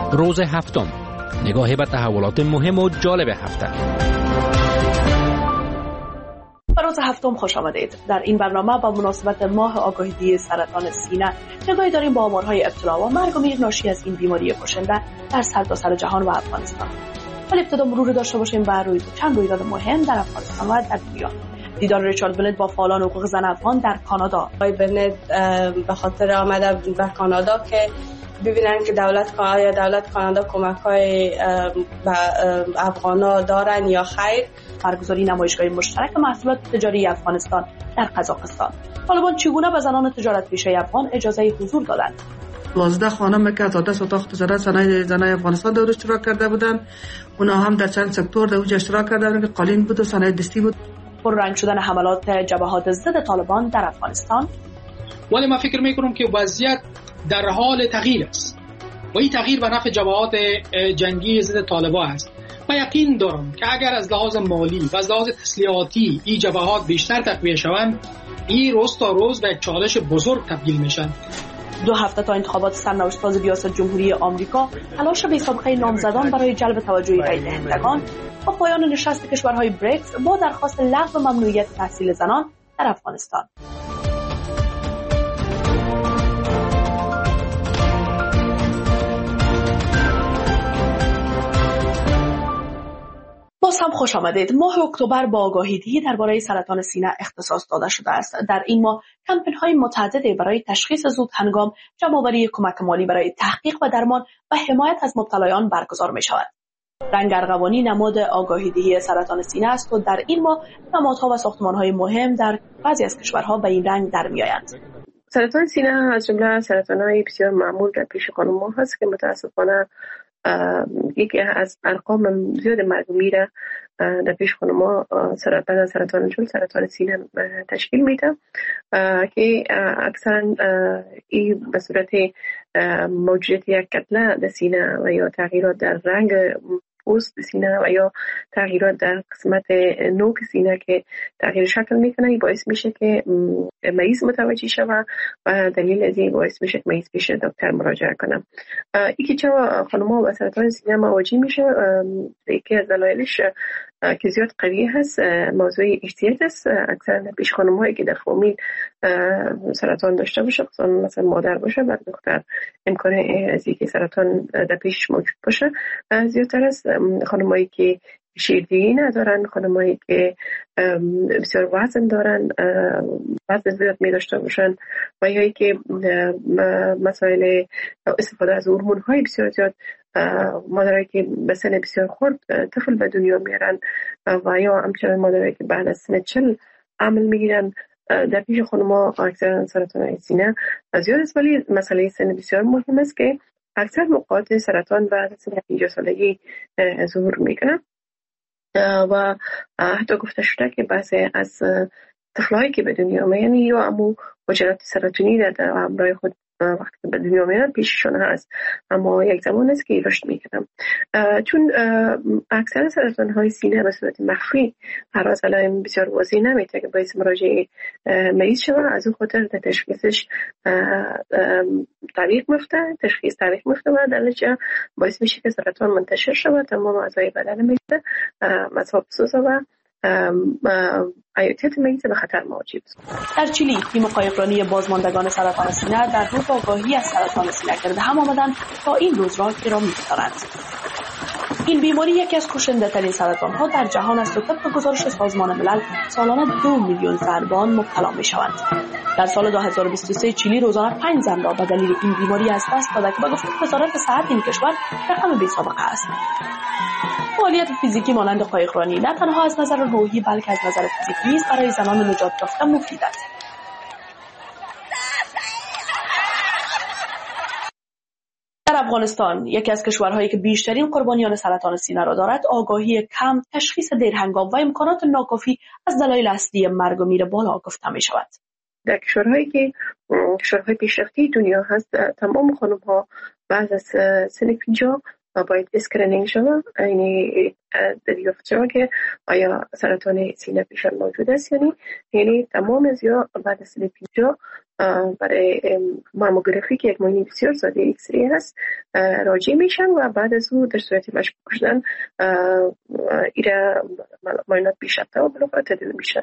روز هفتم، نگاهی به تحولات مهم و جالب هفته. به روز هفتم خوش آمدید. در این برنامه با مناسبت ماه آگاهی سرطان سینه نگاهی داریم با آمارهای ابتلا و مرگ و میر ناشی از این بیماری کشنده در سرتاسر جهان و افغانستان. ولی ابتدا مروری داشته باشیم بر چند رویداد مهم در افغانستان و در دنیا. دیدار ریچارد بنت با فعالان حقوق زن افغان در کانادا. آقای بنت به خاطر آمده به کانادا که ببینن که دولت کانادا کمک‌های به افغانا دارن یا خیر. برگزاری نمایشگاه مشترک محصولات تجاری افغانستان در قزاقستان. طالبان چگونه به زنان تجارت پیشه افغان اجازه حضور دادند؟ 12 خانم که از عادت اتاق تجارت صنایع زنای افغانستان در اشتراک کرده بودند، اونا هم در چند سکتور در اونجا اشتراک کرده بودند که قالین بود و صنایع دستی بود. پررنگ شدن حملات جبهات ضد طالبان در افغانستان. ولی من فکر میکنم که وضعیت در حال تغییر است و این تغییر به نفع جبهات جنگی ضد طالبان است. من یقین دارم که اگر از لحاظ مالی و از لحاظ تسلیحاتی این جبهات بیشتر تقویه شوند، این روز تا روز به چالش بزرگ تبدیل میشن. 2 هفته تا انتخابات سرنوشت‌ساز ریاست جمهوری آمریکا، تلاش بی‌سابقه نامزدان برای جلب توجه رای دهندگان و پایان نشست کشورهای بریکس با درخواست لغو ممنوعیت تحصیل زنان در افغانستان. باز هم خوش آمدید. ماه اکتبر با آگاهی‌دهی درباره سرطان سینه اختصاص داده شده است. در این ماه کمپین‌های متعددی برای تشخیص زود هنگام، جمع‌آوری کمک مالی برای تحقیق و درمان و حمایت از مبتلایان برگزار می‌شود. رنگ ارغوانی نماد آگاهی‌دهی سرطان سینه است و در این ماه نمادها و ساختمان‌های مهم در بعضی از کشورها به این رنگ در می‌آیند. سرطان سینه از جمله سرطان‌های بسیار معمول در پیش خانم‌ها هست که متأسفانه یکی از ارقام زیاد مرگ و میر در پیش خانم‌ها سرطان جلد سرطان سینه تشکیل میده که اکثرا این به صورت موجودیت یک کتله در سینه و یا تغییرات در رنگ پوست سینه و یا تغییرات در قسمت نوک سینه که تغییر شکل میکنه، این باعث میشه که مریض متوجه شود و دلیل از این باعث میشه که مریض پیش دکتر مراجعه کنه. یکی چه خانم‌ها با سرطان سینه مواجه میشه، یکی از دلایلش که زیاد قوی هست موضوع ارثیت است. اکثرا پیش خانم‌هایی که در فامیل سرطان داشته باشه، مثلا مادر باشه، بعد دختر امکان از اینکه سرطان در پیش موجود باشه زیادتر است. خانم‌هایی که شیردهی ندارن، خانم‌هایی که بسیار وزن دارن، وزن زیاد می داشته باشن و یا که مسائل استفاده از هورمون‌های بسیار زیاد، مادرایی که به سن بسیار خرد طفل به دنیا میارن و یا همچنین مادرایی که بعد از سن 40 عمل میگیرن، در پیش خانم‌ها اکثرا سرطان سینه زیاد است. ولی مسئله سن بسیار مهم است که اکثر موقعات سرطان بعد از سن 50 سالگی ظهور میکنه و حتی گفته شده که بعضی از طفلایی که به دنیا میان یا امو حجرات سرطانی در همراه خود وقتی که به دنیا میان پیششون هست، اما یک زمان است که رشد میکنن. چون اکثر سرطان های سینه به صورت مخفی هراز علائم بسیار واضح نمیده که باعث مراجعه مریض شود، از اون خاطر در تشخیصش تشخیص تعویق میفته و در نتیجه باعث میشه که سرطان منتشر شود، تمام اعضای بدن میفته، مصاب سوزه و حیاتیت مریض به خطر مواجه است. در چیلی تیم قایقرانی بازماندگان سرطان سینه در روز آگاهی از سرطان سینه گرد هم آمدند تا این روز را گرامی بدارند. این بیماری یکی از کشنده ترین سرطان ها در جهان است و طبق گزارش سازمان ملل سالانه 2 میلیون زن به آن مبتلا می شوند. در سال 2023 چیلی روزانه 5 زن را به دلیل این بیماری از دست داده که به گفته وزارت صحت این کشور رقم بی‌سابقه است. فعالیت فیزیکی مانند قایقرانی نه تنها از نظر روحی بلکه از نظر فیزیکی نیز برای زنان نجات یافته مفید است. در افغانستان، یکی از کشورهایی که بیشترین قربانیان سرطان سینه را دارد، آگاهی کم، تشخیص دیرهنگام و امکانات ناکافی از دلایل اصلی مرگ و میر بالا گفته می شود. در کشورهای پیشرفته دنیا هست، تمام خانم‌ها بعد از سن 50 باید اسکرینینگ شود، یعنی دریافت شود که آیا سرطان سینه پیشان موجود است یعنی تمام از یا بعد از سن 50 برای ماموگرافی که یک معاینه بسیار ساده ایکس ری هست راجع میشن و بعد از اون در صورت مشکوک شدن ایره معاینات بیشتر و بلوفا تدیل میشن.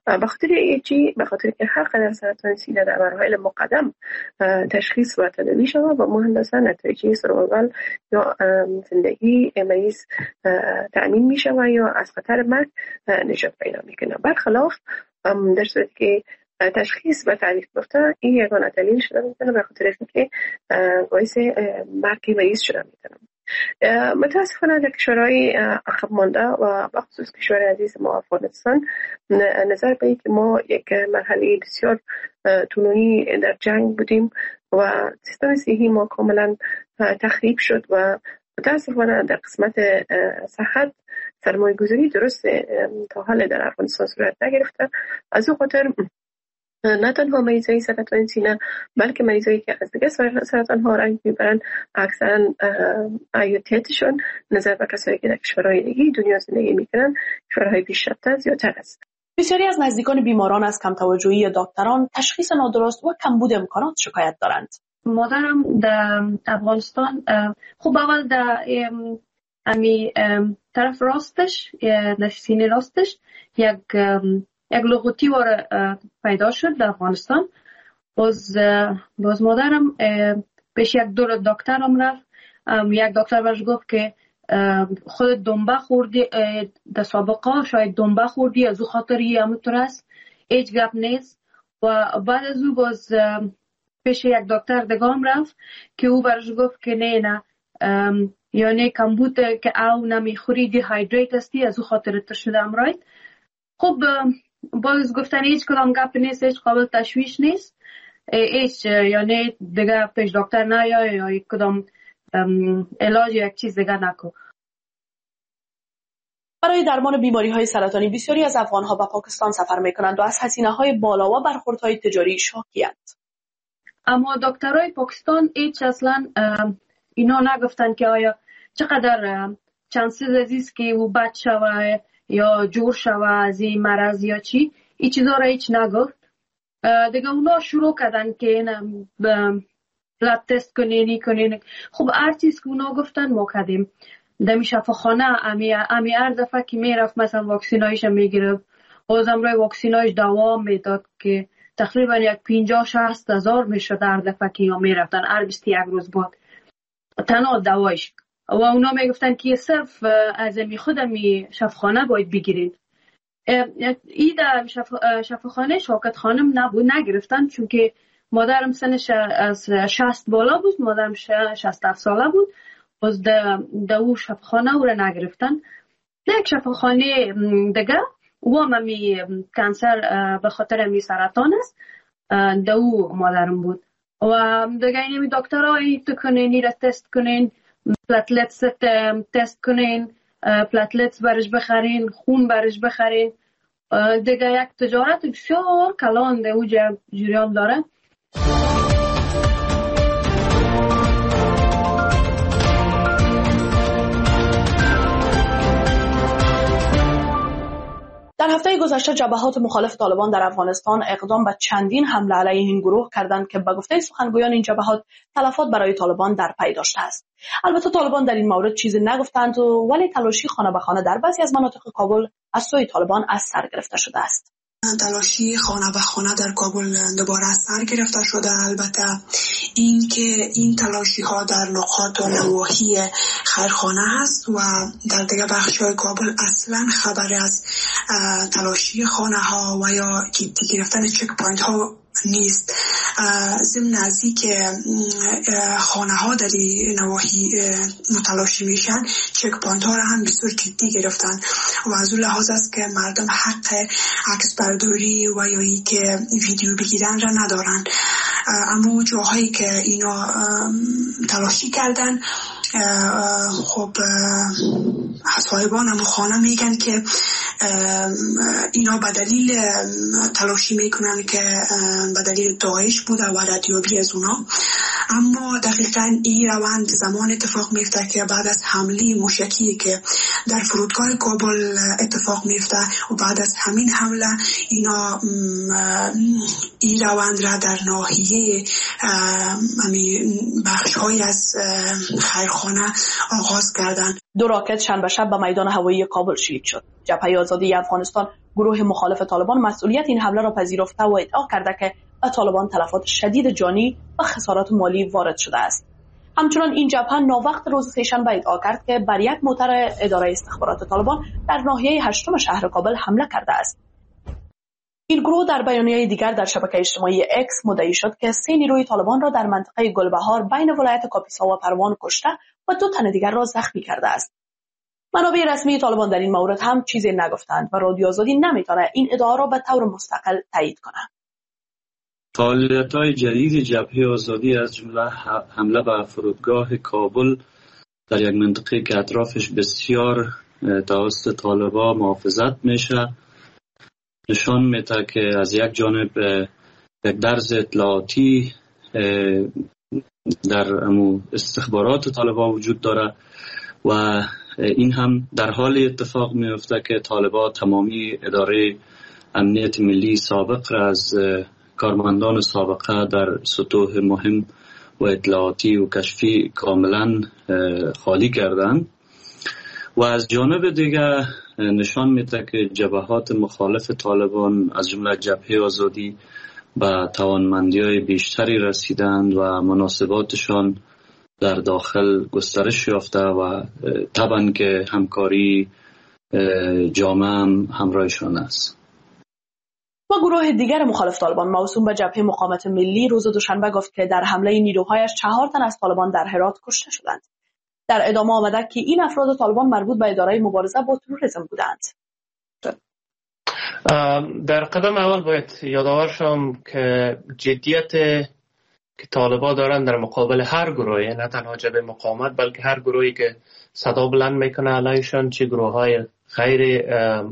به خاطر که هر قدر سرطان سینه در مراحل مقدم تشخیص و تداوی شود و مهندسا نتایج سروایوال یا زندگی مریض تأمین میشه و یا از خطر مرگ نجات پیدا میکنه. برخلاف در صورتی که تشخیص و تعریف گفته این یگانه دلیل شده میتونه به خاطر اینکه باعث مرگ مریض شده میتونه. متاسفانه در کشورهای عقب مانده و بخصوص کشور عزیز ما افغانستان نظر به اینکه ما یک مرحله بسیار طولانی در جنگ بودیم و سیستم صحی ما کاملا تخریب شد و متاسفانه در قسمت صحت سرمایه گذاری درست تا حال در افغانستان صورت نگرفته. از او خاطر نه تنها مریضای سرطان سینه بلکه مریضایی که از دیگه سرطان ها رنج میبرن اکثرا عیاتیتشون نظر به کسایی که در کشورهای دیگه دنیا زندگی میکنن کشورهای پیشرفته زیادتر است. بسیاری از نزدیکان بیماران از کم توجهی دکتران، تشخیص نادرست و کمبود امکانات شکایت دارند. مادرم در افغانستان خوب اول در امی طرف راستش در سینه راستش یک لغوتی واره پیدا شد در افغانستان. باز مادرم پیش یک دور دکترم رفت. یک دکتر برش گفت که خود دنبه خوردی در سابقه شاید دنبه خوردی از او خاطری همونطور است، هیچ گپ نیست. و بعد از او باز پیش یک دکتر دگام رفت که او برش گفت که نه یعنی کمبود که او نمیخوری دیهایدریت هستی از او خاطر شده امراید. خب باز گفتن هیچ کدام گپ نیست، هیچ قابل تشویش نیست، هیچ یعنی دیگه پیش دکتر نیا یا یک کدام علاج یک چیز دیگه نکن. برای درمان بیماری‌های سرطانی بسیاری از افغان‌ها به پاکستان سفر می‌کنند و از هزینه‌های بالا و برخوردهای تجاری شاکی‌اند. اما دکترای پاکستان هیچ اصلا اینا نگفتن که آیا چقدر چانسز عزیز که او بد شوه یا جور شوه از این مرض یا چی، این چیزا را هیچ نگفت. دیگه اونا شروع کردن که بلد تست کنین. خب هر چیز که اونا گفتن ما کردیم. دمی شفاخانه امی هر دفعه که میرفت مثلا واکسینایش میگرفت، بازم روی واکسینایش دوام میداد که تقریبا یک 50-60 هزار میشد هر دفعه که یا میرفتن هر 21 روز بعد تنها دوایش. و اونا میگفتن که صرف از خودمی شفاخانه باید بگیرین. ای در شفاخانه شوکت خانم نگرفتن چون که مادرم سنش از 60 بالا بود، مادرم 67 ساله بود. باز دو شفاخانه او را نگرفتن. یک شفاخانه دیگه و همی کانسر به خاطر همی سرطان است، دو مادرم بود. و دیگه اینمی دکترها تو کنین، این را تست کنین، پلاتلتس تست کنین، پلاتلتس برش بخرین، خون برش بخرین. دیگه یک تجارت بسیار کلان ده او جریان داره. در هفته گذشته جبهات مخالف طالبان در افغانستان اقدام به چندین حمله علیه این گروه کردند که به گفته سخنگویان این جبهات تلفات برای طالبان در پی داشته است. البته طالبان در این مورد چیزی نگفتند ولی تلاشی خانه به خانه در بعضی از مناطق کابل از سوی طالبان از سر گرفته شده است. تلاشی خانه به خانه در کابل دوباره از سر گرفته شده. البته این که این تلاشی ها در نقاط و نواحی خیرخانه هست و در دیگه بخش های کابل اصلا خبر از تلاشی خانه ها و یا جدی گرفتن چک پوینت ها نیست. ضمن نزدیک خانه ها در نواحی متلاشی میشن، چک پوینت ها را هم بسیار جدی گرفتن و از اون لحاظ است که مردم حق عکس برداری و یا ای که ویدیو بگیرن را ندارن. اما جاهایی که اینا تلاشی کردن، خب صاحبان هم خانه میگن که اینا به دلیل تلاشی میکنن که به دلیل داعش بوده و ردیابی از اونا اما دقیقاً این روند زمان اتفاق میفته که بعد از حمله موشکی که در فرودگاه کابل اتفاق میفته و بعد از همین حمله اینا این روند را در ناحیه بخش‌های از خیرخانه آغاز کردند. 2 راکت شنبه شب به میدان هوایی کابل شلیک شد. جبهه آزادی افغانستان گروه مخالف طالبان مسئولیت این حمله را پذیرفته و ادعا کرده که به طالبان تلفات شدید جانی و خسارات مالی وارد شده است. همچنان این جبهه ناوقت روز سه‌شنبه ادعا کرد که بر یک موتر اداره استخبارات طالبان در ناحیه 8 شهر کابل حمله کرده است. این گروه در بیانیه دیگر در شبکه اجتماعی اکس مدعی شد که 3 نیروی طالبان را در منطقه گلبهار بین ولایت کاپیسا و پروان کشته و 2 تن دیگر را زخمی کرده است. منابع رسمی طالبان در این مورد هم چیزی نگفتند و رادیو آزادی نمیتونه این ادعا را به طور مستقل تایید کنه. فعالیت‌های جدید جبهه آزادی از جمله حمله به فرودگاه کابل در یک منطقه که اطرافش بسیار توسط طالبان محافظت میشه نشان میده که از یک جانب یک درز اطلاعاتی در استخبارات طالبان وجود داره و این هم در حال اتفاق میفته که طالبان تمامی اداره امنیت ملی سابق را از کارمندان سابقه در سطوح مهم و اطلاعاتی و کشفی کاملا خالی کردند و از جانب دیگر نشان میده که جبهات مخالف طالبان از جمله جبهه آزادی به توانمندی‌های بیشتری رسیدند و مناسباتشان در داخل گسترش یافته و طبعا که همکاری جامع هم همراهشان است. و گروه دیگر مخالف طالبان موسوم به جبهه مقاومت ملی روز دوشنبه گفت که در حمله نیروهایش 4 تن از طالبان در هرات کشته شدند. در ادامه آمده که این افراد طالبان مربوط به اداره مبارزه با تروریسم بودند. در قدم اول باید یادآور شم که جدیت که طالبان دارن در مقابل هر گروهی، نه تنها جبهه مقاومت بلکه هر گروهی که صدا بلند میکنه علیشان، چه گروه های غیر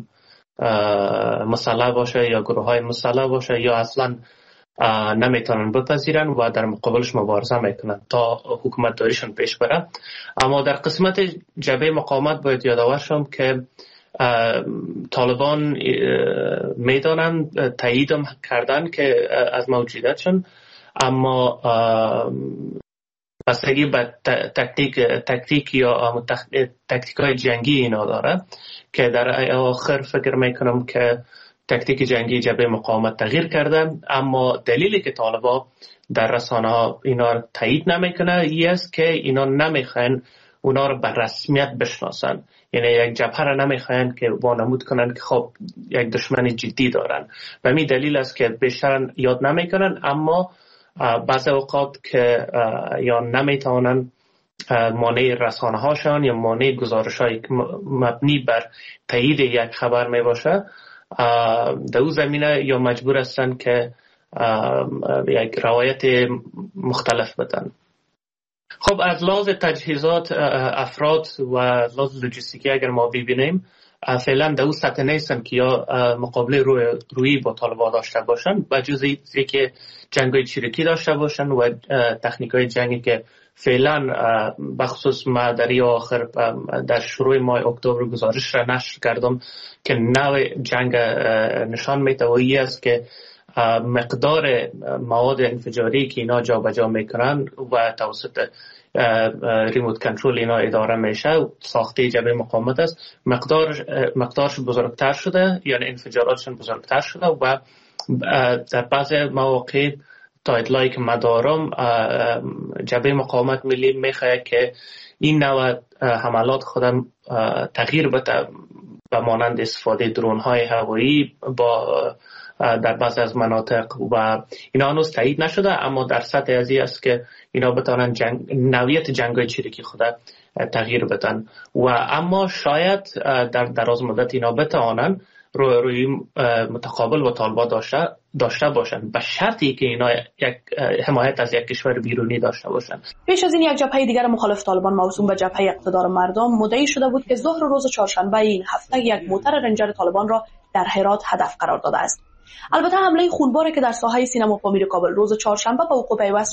مسلح باشه یا گروه های مسلح باشه یا اصلا نمیتونن بپذیرن و در مقابلش مبارزه میکنن تا حکومت داریشون پیش بره. اما در قسمت جبهه مقاومت باید یادآور شم که طالبان میدانن تایید کردن که از موجودیتشون، اما بستگی به تکتیک یا تکتیکای جنگی اینا داره که در آخر فکر میکنم که تکتیک جنگی جبهه مقاومت تغییر کرده، اما دلیلی که طالبان در رسانه ها اینا رو تایید نمیکنه این است که اینا نمیخواین اونا رو به رسمیت بشناسن، یعنی یک جبهه رو نمیخواین که وانمود کنن که خب یک دشمن جدی دارن و همین دلیل است که بیشتر یاد نمیکنن، اما بعض اوقات که یا نمیتونن مانع رسانه هاشان یا مانع گزارش های مبنی بر تایید یک خبر می باشه در اون زمینه یا مجبور هستن که یک روایت مختلف بدن. خب از لحاظ تجهیزات افراد و لحاظ لوجستیکی اگر ما ببینیم فعلا در اون سطح نیستن که یا مقابله روی با طالبان داشته باشن و جز اینکه جنگ‌های چریکی داشته باشن و تکنیک‌های جنگی که فعلا بخصوص ما در آخر در شروع ماه اکتبر گزارش را نشر کردم که نوع جنگ نشان میده و این است که مقدار مواد انفجاری که اینا جا به جا میکنن و توسط ریموت کنترل اینا اداره میشه ساخته جبهه مقاومت است، مقدارش بزرگتر شده، یعنی انفجاراتشون بزرگتر شده و در بعض مواقع تا اطلاعی که من دارم جبهه مقاومت ملی میخواد که این نوع حملات خودم تغییر بده به مانند استفاده درون های هوایی با در بعض از مناطق و اینا هنوز تایید نشده، اما در سطح ازی است که اینا بتونن نوعیت جنگ‌های چریکی خود تغییر بدن و اما شاید در دراز مدت اینا بتوانن روی متقابل با طالبان داشته باشن به شرطی که اینا یک حمایت از یک کشور بیرونی داشته باشن. پیش از این یک جبهه دیگر مخالف طالبان موسوم به جبهه اقتدار مردم مدعی شده بود که ظهر روز چهارشنبه این هفته یک موتر رنجر طالبان را در هرات هدف قرار داده است. البته حمله خونباری که در ساحه سینما پامیر کابل روز چهارشنبه به وقوع پیوست را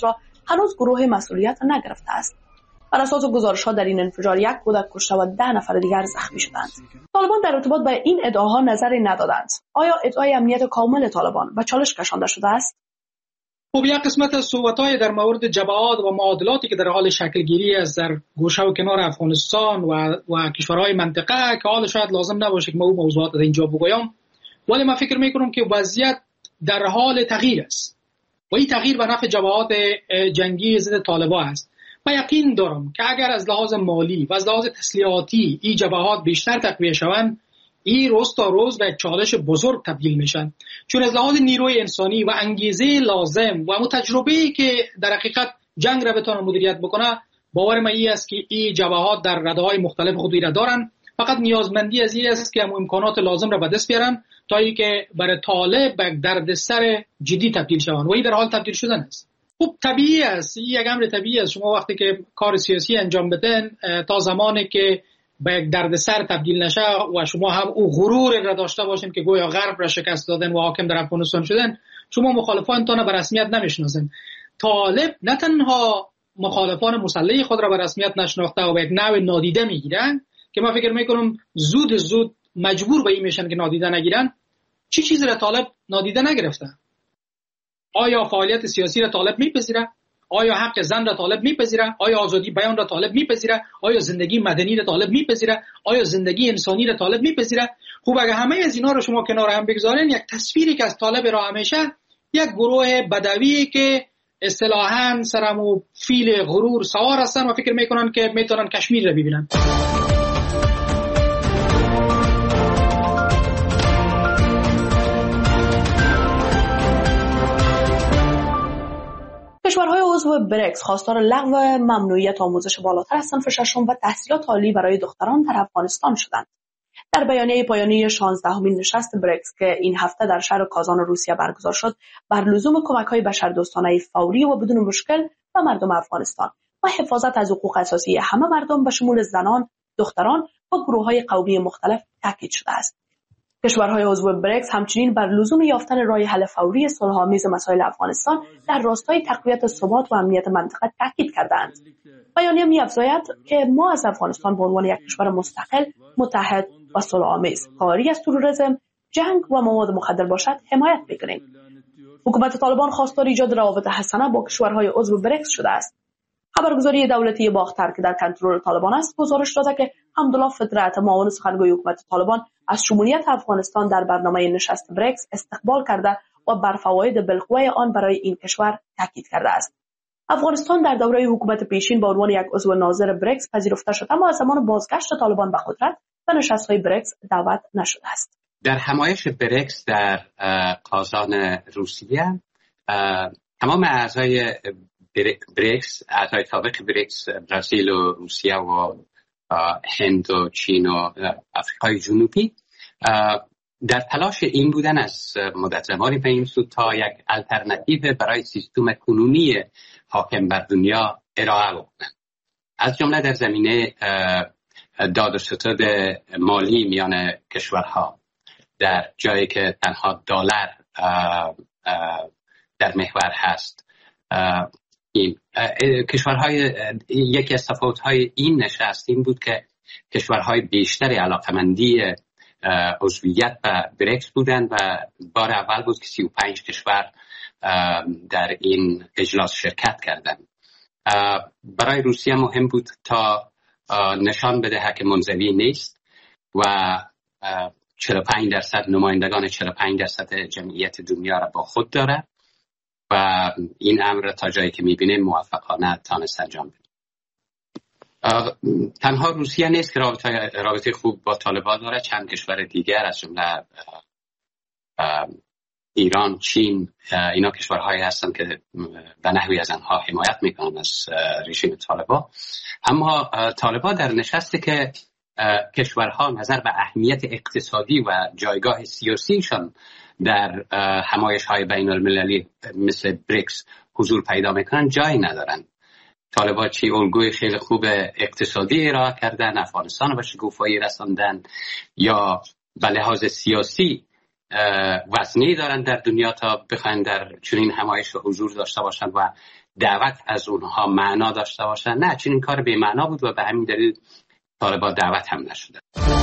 هنوز گروه مسئولیت نگرفته است. بر اساس گزارش‌ها در این انفجار 1 کودک کشته و 10 نفر دیگر زخمی شدند. طالبان در ارتباط با این ادعاها نظری ندادند. آیا ادعای امنیت کامل طالبان به چالش کشانده شده است؟ خب یک قسمت از صحبت‌های در مورد جبهات و معادلاتی که در حال شکلگیری است در گوشه و کنار افغانستان و کشورهای منطقه که حال شاید لازم نباشه که ما موضوعات در اینجا بگویم، ولی من فکر می‌کنم که وضعیت در حال تغییر است و این تغییر به نفع جبهات جنگی ضد طالبان است. من یقین دارم که اگر از لحاظ مالی و از لحاظ تسلیحاتی این جبهات بیشتر تقویه شوند، این روز تا روز به چالش بزرگ تبدیل میشن، چون از لحاظ نیروی انسانی و انگیزه لازم و تجربه‌ای که در حقیقت جنگ را بتونه مدیریت بکنه، باور من این است که این جبهات در رده‌های مختلف خودی را دارن. فقط نیازمندی از این است که امکانات لازم را به دست بیارن تا اینکه برای طالب به دردسر جدی تبدیل شوند و این در حال تبدیل شدن است. خب طبیعی است، این یک امر طبیعی است. شما وقتی که کار سیاسی انجام بدین تا زمانی که به یک دردسر تبدیل نشه و شما هم او غرور را داشته باشین که گویا غرب را شکست دادن و حاکم در افغانستان شدن، شما مخالفانتان به رسمیت نمیشناسین. طالب نه تنها مخالفان مسلح خود را به رسمیت نشناخته و به یک نوع نادیده میگیرن که من فکر میکنم زود مجبور به این میشن که نادیده نگیرن. چی چیزی را طالب نادیده نگرفته؟ آیا فعالیت سیاسی را طالب میپذیره؟ آیا حق زن را طالب میپذیره؟ آیا آزادی بیان را طالب میپذیره؟ آیا زندگی مدنی را طالب میپذیره؟ آیا زندگی انسانی را طالب میپذیره؟ خوب اگه همه از اینا رو شما کنار هم بگذارین، یک تصویری که از طالب را همیشه یک گروه بدوی که اصطلاحاً سرمو فیل غرور سوار هستن و فکر میکنن که میتونن کشمیر را ببینن. کشورهای عضو برکس خواستار لغو ممنوعیت آموزش بالاتر از صنف ششم و تحصیلات عالی برای دختران در افغانستان شدند. در بیانیه پایانی 16مین نشست برکس که این هفته در شهر کازان روسیه برگزار شد، بر لزوم کمک‌های بشردوستانه فوری و بدون مشکل به مردم افغانستان و حفاظت از حقوق اساسی همه مردم به شمول زنان، دختران و گروه‌های قومی مختلف تاکید شده است. کشورهای عضو برکس همچنین بر لزوم یافتن راه حل فوری صلح‌آمیز مسائل افغانستان در راستای تقویت ثبات و امنیت منطقه تاکید کردند. بیانیه می‌افزاید که ما از افغانستان به عنوان یک کشور مستقل، متحد و صلح‌آمیز، خالی از تروریسم، جنگ و مواد مخدر باشد حمایت می‌کنیم. حکومت طالبان خواستار ایجاد روابط حسنه با کشورهای عضو برکس شده است. خبرگزاری دولتی باختر که در کنترل طالبان است گزارش داده که حمدالله فطرت، معاون سخنگوی حکومت طالبان، از شمولیت افغانستان در برنامه نشست برکس استقبال کرده و بر فواید بالقوه آن برای این کشور تاکید کرده است. افغانستان در دوره حکومت پیشین به عنوان یک عضو ناظر برکس پذیرفته شد، اما از زمان بازگشت طالبان به قدرت به نشست‌های برکس دعوت نشده است. در همایش برکس در کازان روسیه، تمام اعضای برکس، اعضای سابق برکس، برزیل و روسیه و هند و چین و آفریقای جنوبی در تلاش این بودن از مدت زمانی به این سو تا یک الटरनेटिव برای سیستم کنونی حاکم بر دنیا ارائه بکنند، از جمله در زمینه داد و ستد مالی میان کشورها، در جایی که تنها دلار در محور هست. این کشورهای، یکی از تفاوت‌های این نشست این بود که کشورهای بیشتری علاقمندی عضویت به برکس بودند و بار اول بود که 35 کشور در این اجلاس شرکت کردند. برای روسیه مهم بود تا نشان بده که منزوی نیست و 45% نمایندگان 45% جمعیت دنیا را با خود داره و این امر تا جایی که می‌بینیم موفقانه تانست انجام بده. تنها روسیه نیست که رابطه خوب با طالبان داره، چند کشور دیگر از جمله ایران، چین، اینا کشورهایی هستند که به نحوی از آنها حمایت میکنن از رژیم طالبان. اما طالبان در نشستی که کشورها نظر به اهمیت اقتصادی و جایگاه سیاسیشان در همایش‌های بین المللی مثل بریکس حضور پیدا میکنن جایی ندارن. طالبان چی الگوی خیلی خوب اقتصادی ارائه کردن، افغانستان رو به شکوفایی رساندن، یا به لحاظ سیاسی وزنی دارن در دنیا تا بخواین در چنین همایش حضور داشته باشن و دعوت از اونها معنا داشته باشن. نه، چون این کار بی معنا بود و به همین دلیل طالبان دعوت هم نشدن.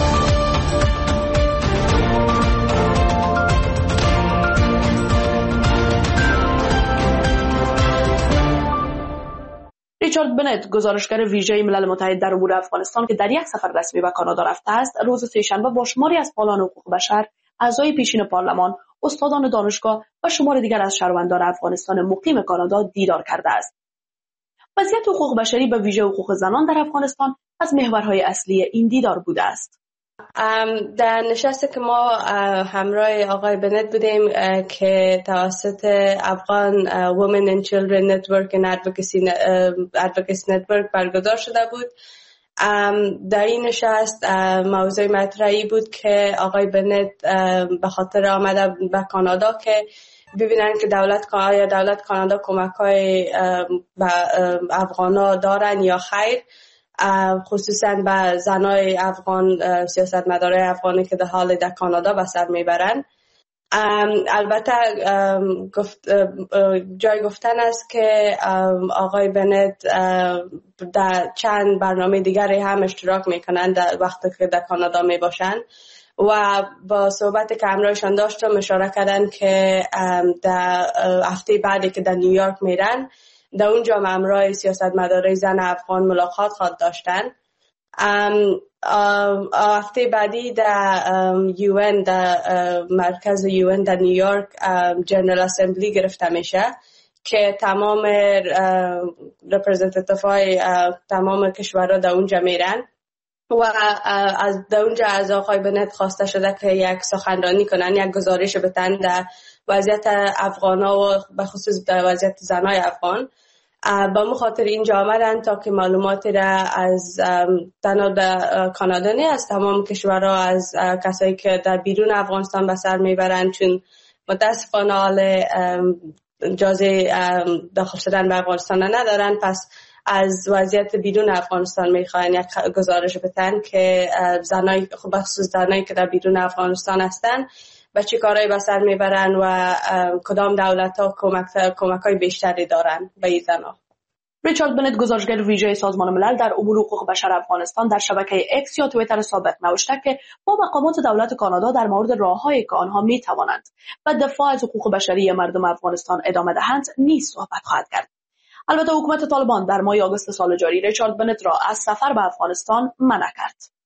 ریچارد بنت، گزارشگر ویژه ملل متحد در امور افغانستان که در یک سفر رسمی به کانادا رفته است، روز سه‌شنبه با شماری از فعالان حقوق بشر، اعضای پیشین پارلمان، استادان دانشگاه و شمار دیگر از شهروندان افغانستان مقیم کانادا دیدار کرده است. وضعیت حقوق بشری به ویژه حقوق زنان در افغانستان از محورهای اصلی این دیدار بوده است. در نشستی که ما همراه آقای بنت بودیم که توسط افغان Women and Children Network and Advocacy Network برگزار شده بود، در این نشست موضوع مطرحی بود که آقای بنت به خاطر آمده به کانادا که ببینن که دولت کانادا کمک‌های به افغانا دارن یا خیر، خصوصا به زنای افغان، سیاستمدارای افغانی که در کانادا به سر میبرن. البته جای گفتن است که آقای بنت در چند برنامه دیگری هم اشتراک میکنن در وقتی که در کانادا میباشن و با صحبت که همراهشان داشتم اشاره کردن که در هفته بعدی که در نیویورک میرن، در اونجا همراه سیاستمدارای زن افغان ملاقات خواهد داشتن. هفته بعدی در UN، در مرکز UN در نیویورک، جنرال اسمبلی گرفته میشه که تمام رپرزنتیتیف های تمام کشورها در اونجا میرن و در اونجا از آقای بنت خواسته شده که یک سخنرانی کنن، یک گزارش بدن در وضعیت افغانا و به خصوص در وضعیت زنای افغان. با مخاطر اینجا آمدن تا که معلوماتی را از تنها کانادا نه، از تمام کشورها، از کسایی که در بیرون افغانستان به سر میبرن، چون متاسفانه حال اجازه داخل شدن به افغانستان ندارن، پس از وضعیت بیرون افغانستان میخواین یک گزارش بدن که زنای، خصوص زنایی که در بیرون افغانستان هستن و چه کارهایی به سر میبرن و کدام دولت‌ها کمک‌های بیشتری دارن به این زن‌ها. ریچارد بنت، گزارشگر ویژه سازمان ملل در امور حقوق بشر افغانستان، در شبکه اکس یا توییتر سابق نوشته که با مقامات دولت کانادا در مورد راه‌هایی که آنها می‌توانند و دفاع از حقوق بشری مردم افغانستان ادامه دهند نیز صحبت خواهد کرد. البته حکومت طالبان در ماه آگوست سال جاری ریچارد بنت را از سفر به افغانستان منع کرد.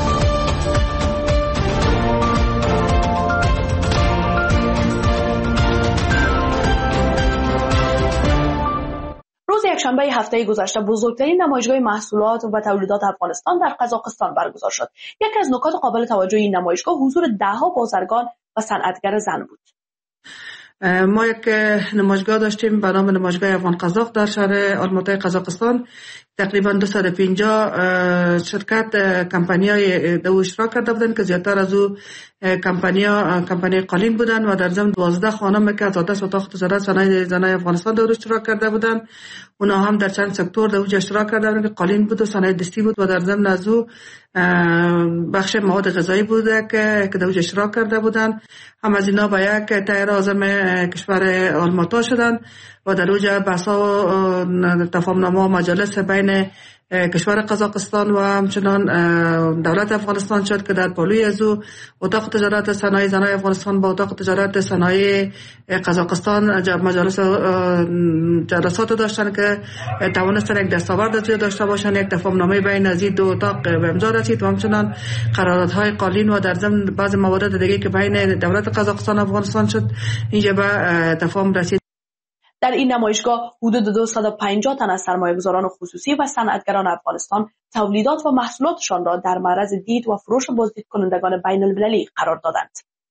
روز یکشنبه هفته گذشته بزرگترین نمایشگاه محصولات و تولیدات افغانستان در قزاقستان برگزار شد. یکی از نکات قابل توجه این نمایشگاه حضور ده‌ها بازرگان و صنعتگر زن بود. ما یک نمایشگاه داشتیم به نام نمایشگاه افغان قزاق در شهر آلماتی قزاقستان. تقریبا 250 شرکت کمپانی‌های دو اشتراک کرده بودند که زیادتر از او کمپانی قالین بودند و در ضمن 12 خانم که از آدرس اتاق تجارت صنایع زنای افغانستان در اشتراک کرده بودند. اونا هم در چند سکتور در اونجا اشتراک کرده بودند که قالین بود و صنایع دستی بود و در ضمن از او بخش مواد غذایی بوده که در اونجا اشتراک کرده بودند. هم از اینا به یک تایر اعظم کشور آلماتا شدند و در اونجا بحث‌ها و تفاهم‌نامه و مجالس بین کشور قزاقستان و همچنان دولت افغانستان شد که در پالوی از او اتاق تجارت صنایع زنای افغانستان با اتاق تجارت صنایع قزاقستان مجالس جلسات داشتن که توانستن یک دستاورد از داشته باشن. یک تفاهم‌نامه بین از این دو اتاق به امضا رسید و همچنان قراردادهای قالین و در ضمن بعض موارد دیگه که بین دولت قزاقستان و افغانستان شد اینجا به تفاهم رسید. در این نمایشگاه حدود 250 تن از سرمایه‌گذاران خصوصی و صنعتگران افغانستان تولیدات و محصولاتشان را در معرض دید و فروش بازدید کنندگان بین المللی قرار دادند.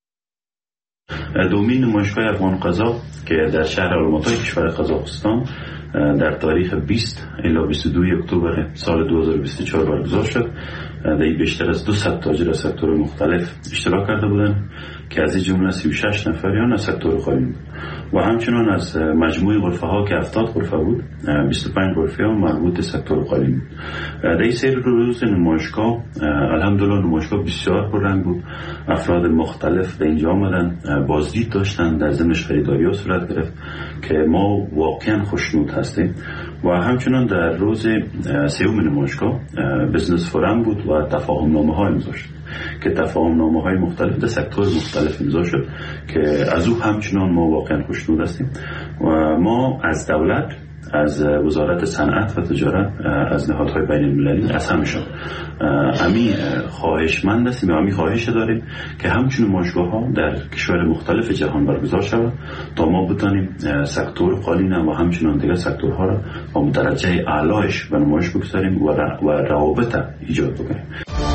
دومین نمایشگاه افغان قزاق که در شهر آلماتای کشور قزاقستان در تاریخ 20 الی 22 اکتبر سال 2024 برگزار شد. در بیشتر از 200 تاجر از سکتور مختلف اشتراک کرده بودند که از این جمله 36 نفریان از سکتور قالین و همچنان از مجموع غرفه ها که 70 غرفه بود 25 غرفه ها مربوط سکتور قالین بود. در این سری روز نمایشگاه الحمدلله نمایشگاه بسیار پررنگ بود. افراد مختلف به اینجا آمدن، بازدید داشتن، در ضمنش خریداری ها صورت گرفت که ما واقعا خوشنود هستیم. هستیم و همچنان در روز سوم نمایشگاه بزنس فورم بود و تفاهم نامه های امضا شد که تفاهم نامه های مختلف در سکتور مختلف امضا شد که از او همچنان ما واقعا خوشنود هستیم و ما از دولت، از وزارت صنعت و تجارت، از نهادهای بین المللی، از همشون امی خواهشمند هستیم و امی خواهش داریم که همچنین نمایشگاه ها در کشور مختلف جهان برگزار شود تا ما بتانیم سکتور قالینه و همچنین دیگر سکتورها را با درجه اعلایش به نمایش بگذاریم و روابط ایجاد بکنیم.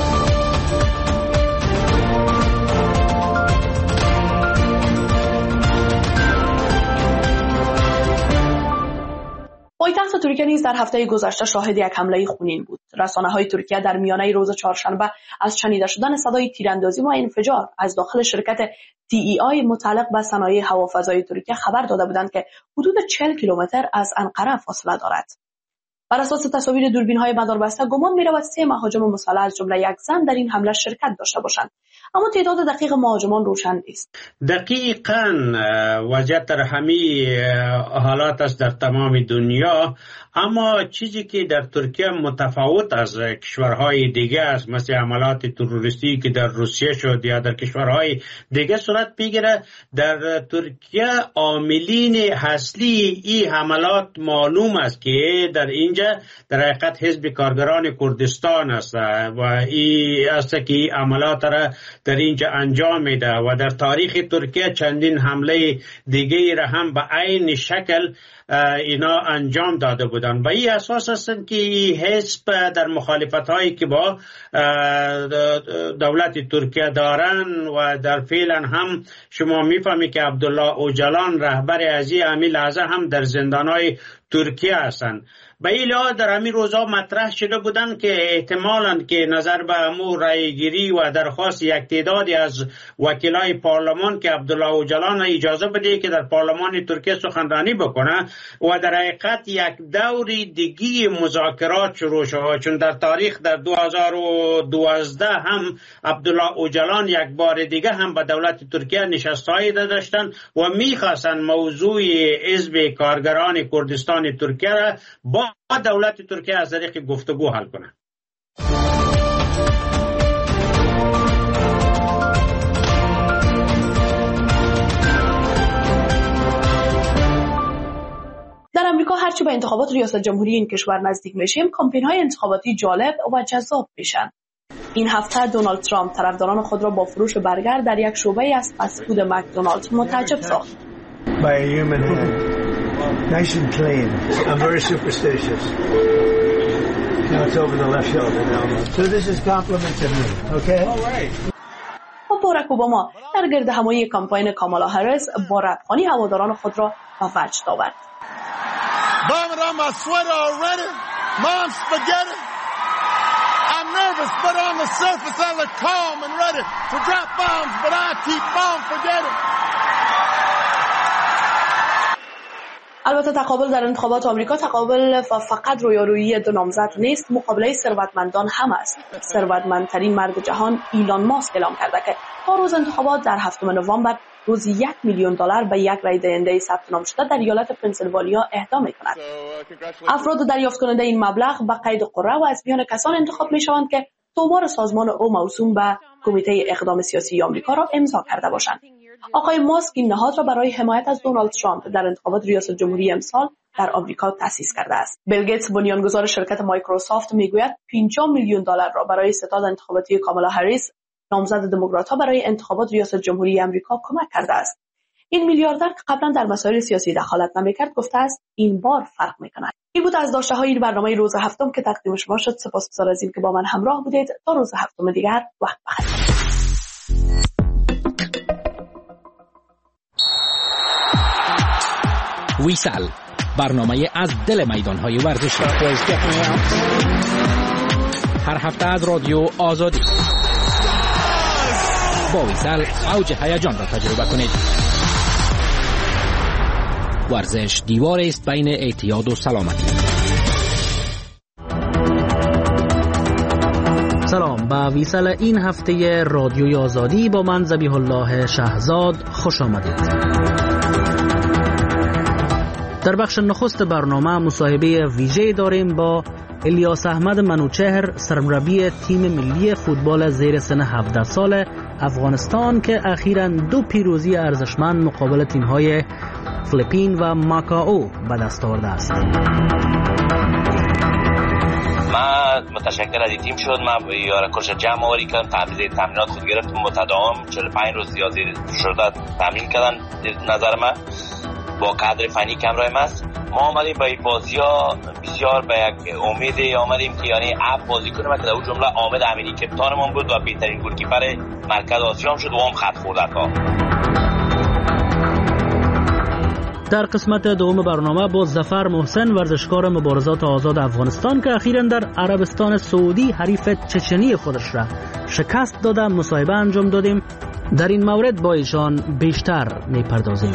پایتخت ترکیه نیز در هفته گذشته شاهد یک حمله خونین بود. رسانه‌های ترکیه در میانه روز چهارشنبه از شنیده شدن صدای تیراندازی و انفجار از داخل شرکت TEI متعلق به صنایع هوافضای ترکیه خبر داده بودند که حدود 40 کیلومتر از انقره فاصله دارد. بر اساس تصاویر دوربین‌های مداربسته گمان می‌رود 3 مهاجم مسلح از جمله یک زن در این حمله شرکت داشته باشند، اما تعداد دقیق مهاجمان روشن نیست. دقیقاً وضعیت در همه حالات است در تمام دنیا، اما چیزی که در ترکیه متفاوت از کشورهای دیگه است، مثل حملات تروریستی که در روسیه شد یا در کشورهای دیگه صورت بگیره، در ترکیه عاملین اصلی این حملات معلوم است که در اینجا در حقیقت حزب کارگران کردستان است و این است که این عملات را در اینجا انجام میده و در تاریخ ترکیه چندین حمله دیگه را هم به عین شکل اینا انجام داده بودن. و این اساس است که حزب در مخالفت هایی که با دولت ترکیه دارن و در فعلا هم شما میفهمی که عبدالله اوجلان رهبر از این همین لحظه هم در زندان های ترکیه هستند. به این لحاظ در همین روزها مطرح شده بودن که احتمالاً که نظر به امور رای گیری و درخواست یک تعدادی از وکیلای پارلمان که عبدالله اوجلان اجازه بده که در پارلمان ترکیه سخنرانی بکنه و در حقیقت یک دوری دیگی مذاکرات شروع شد، چون در تاریخ در 2012 هم عبدالله اوجلان یک بار دیگه هم به دولت ترکیه نشستهایی داشتن و میخواستن موضوع حزب کارگران کردستان ترکیه را با دولت ترکیه از طریق گفتگو حل کنند. در امریکا هرچی به انتخابات ریاست جمهوری این کشور نزدیک میشیم، کمپین‌های انتخاباتی جالب و جذاب میشن. این هفته دونالد ترامپ طرفداران خود را با فروش برگر در یک شعبه از فست فود مکدونالد متعجب ساخت. Nice and clean. I'm very superstitious. Now it's over the left shoulder now. So this is compliment to me, okay? All right. باراک اوباما در گرد همایی کمپاین کامالا هریس با ربخانی هواداران خود را به وجد آورد. Vomit on my sweater already. Mom, spaghetti. I'm nervous, but on the surface I look calm and ready to drop bombs, but I keep on forgetting. البته تقابل در انتخابات آمریکا تقابل فقط رویارویی دو نامزد نیست، مقابله ثروتمندان هم است. ثروتمندترین مرد جهان ایلان ماسک اعلام کرده که تا روز انتخابات در 7 نوامبر روزی $1 میلیون به یک رای دهنده ثبت نام شده در ایالت پنسیلوانیا اهدا می‌کند. افراد دریافت کننده این مبلغ به قید قرعه و از میان کسان انتخاب می‌شوند که تومار سازمان او موسوم به کمیته اقدام سیاسی آمریکا را امضا کرده باشند. آقای ماسک این نهاد را برای حمایت از دونالد ترامپ در انتخابات ریاست جمهوری امسال در آمریکا تأسیس کرده است. بیل گیتس بنیانگذار شرکت مایکروسافت میگوید $50 میلیون را برای ستاد انتخاباتی کامالا هریس نامزد دموکرات‌ها برای انتخابات ریاست جمهوری آمریکا کمک کرده است. این میلیاردر که قبلا در مسائل سیاسی دخالت نمی‌کرد گفته است این بار فرق می‌کند. این بود از داشته‌های این برنامه روز هفتم که تقدیم شما شد. سپاسگزار از اینکه با من همراه بودید. تا روز هفتم دیگر وقت بخیر. ویسل، برنامه از دل میدان‌های ورزشی. هر هفته از رادیو آزادی. با ویسل اوج هیجان را تجربه کنید. ورزش دیواری است بین اعتیاد و سلامتی. سلام، با ویسل این هفته رادیوی آزادی با من ذبیح الله شهزاد خوش آمدید. در بخش نخست برنامه مصاحبه ویژه داریم با الیاس احمد منوچهر، سرمربی تیم ملی فوتبال زیر سن 17 سال افغانستان که اخیراً 2 پیروزی ارزشمند مقابل تیم‌های فیلیپین و ماکائو به دست آورده است. من متشکر از این تیم شد. من یارکش جمع آوری کردم، تمرینات خود گرفتم متداوم 45 روز زیادی شده تمرین کردن. نظر من با کادر فنی که همراه است ما آمدیم با این بازی ها بسیار به یک امیدی آمدیم که یعنی اپ بازی کنیم که در اون جمله حامد امینی کپتانمون بود و بهترین گلکیپر مرکز آسیا شد و هم خط خورد تا. در قسمت دوم برنامه با ظفر محسن، ورزشکار مبارزات آزاد افغانستان که اخیراً در عربستان سعودی حریف چچنی خودش را شکست داده مصاحبه انجام دادیم. در این مورد با ایشان بیشتر میپردازیم.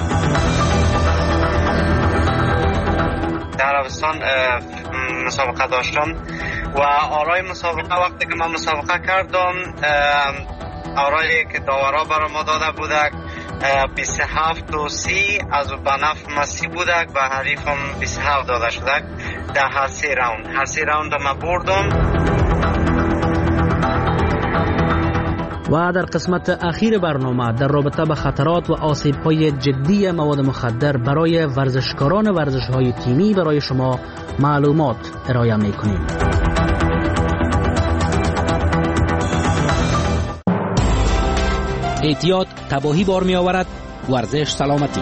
در عربستان مسابقه داشتم و آرای مسابقه وقتی که من مسابقه کردم آرایی که داورا برای ما داده بودک 27-30 از بنف مسی بودک و حریفم 27 داده شدک در هر 3 راوند ما بردم. و در قسمت اخیر برنامه در رابطه با خطرات و آسیب‌های جدی مواد مخدر برای ورزشکاران ورزش‌های تیمی برای شما معلومات ارائه می‌کنیم. احتیاط تباهی بار می‌آورد. ورزش سلامتی.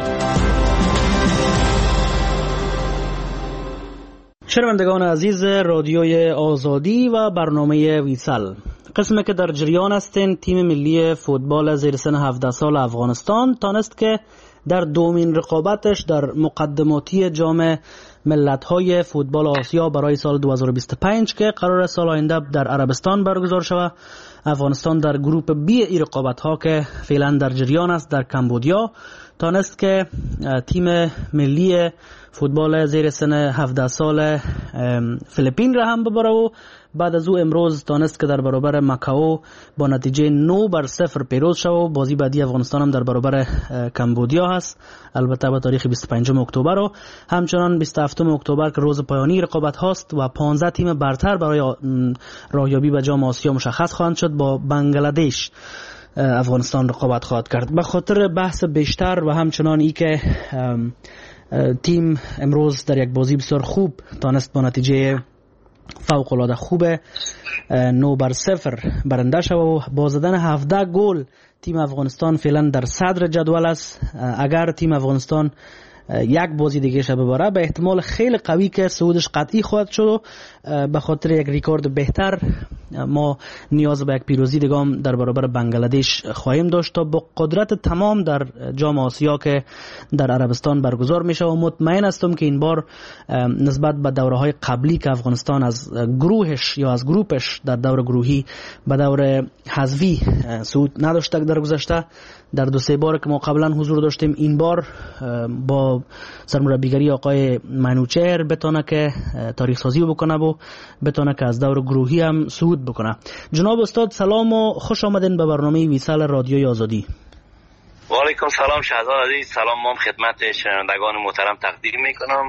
شنوندگان عزیز رادیوی آزادی و برنامه ویسل، قسمی که در جریان هستین، تیم ملی فوتبال زیر سن 17 سال افغانستان تانست که در دومین رقابتش در مقدماتی جام ملت‌های فوتبال آسیا برای سال 2025 که قرار سال آینده در عربستان برگزار شود، افغانستان در گروپ بی ای رقابت‌ها که فعلا در جریان است در کمبودیا تانست که تیم ملی فوتبال زیر سن 17 سال فیلیپین را هم ببره و بعد از او امروز تانست که در برابر ماکائو با نتیجه 9-0 پیروز شد و بازی بعدی افغانستان هم در برابر کمبودیا هست، البته به تاریخ 25 اکتبر و همچنان 27 اکتبر که روز پایانی رقابت هاست و 15 تیم برتر برای راهیابی به جام آسیا مشخص خواهند شد. با بنگلادش افغانستان رقابت خواهد کرد. به خاطر بحث بیشتر و همچنان ای که تیم امروز در یک بازی بسیار خوب تانست با نتیجه فوق العاده خوب 9-0 برنده شد و با زدن 17 گل تیم افغانستان فعلا در صدر جدول است. اگر تیم افغانستان یک بازی دیگه شب ببره به احتمال خیلی قوی که صعودش قطعی خواهد شد. به خاطر یک ریکورد بهتر ما نیاز به یک پیروزی دیگه هم در برابر بنگلادش خواهیم داشت تا با قدرت تمام در جام آسیا که در عربستان برگزار میشه و مطمئن هستم که این بار نسبت به دوره‌های قبلی که افغانستان از گروهش یا از گروپش در دور گروهی به دور حذفی صعود نداشته در گذشته، در 2-3 بار که ما قبلا حضور داشتیم این بار با سرمربیگری آقای منوچهر بتونه که تاریخ سازی بکنه و بتونه که از دور گروهی هم صعود بکنه. جناب استاد سلام و خوش آمدین به برنامه ویسل رادیوی آزادی. و علیکم سلام شهزاد عزیز، سلام ما خدمت شنوندگان محترم تقدیم میکنم.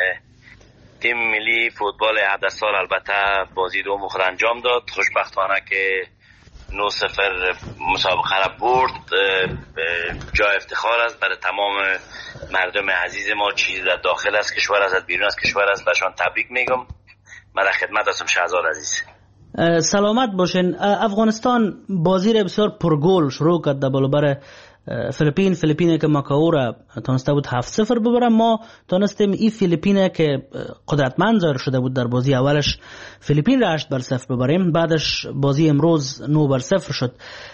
تیم ملی فوتبال 17 سال البته بازی دوم خود انجام داد، خوشبختانه که 9-0 مسابقه را برد. جای افتخار است برای تمام مردم عزیز ما، چیز در داخل از کشور است، بیرون از کشور است، بهشان تبریک میگم. من در خدمت هستم شهزاد عزیز. سلامت باشین. افغانستان بازی را بسیار پرگل شروع کرد در برابر فیلیپینه که ماکائو را تونسته بود 7-0 ببره. ما تونستیم این فیلیپینه که قدرتمند ظاهر شده بود در بازی اولش فیلیپین را 8-0 ببریم، بعدش بازی امروز 9-0 شد.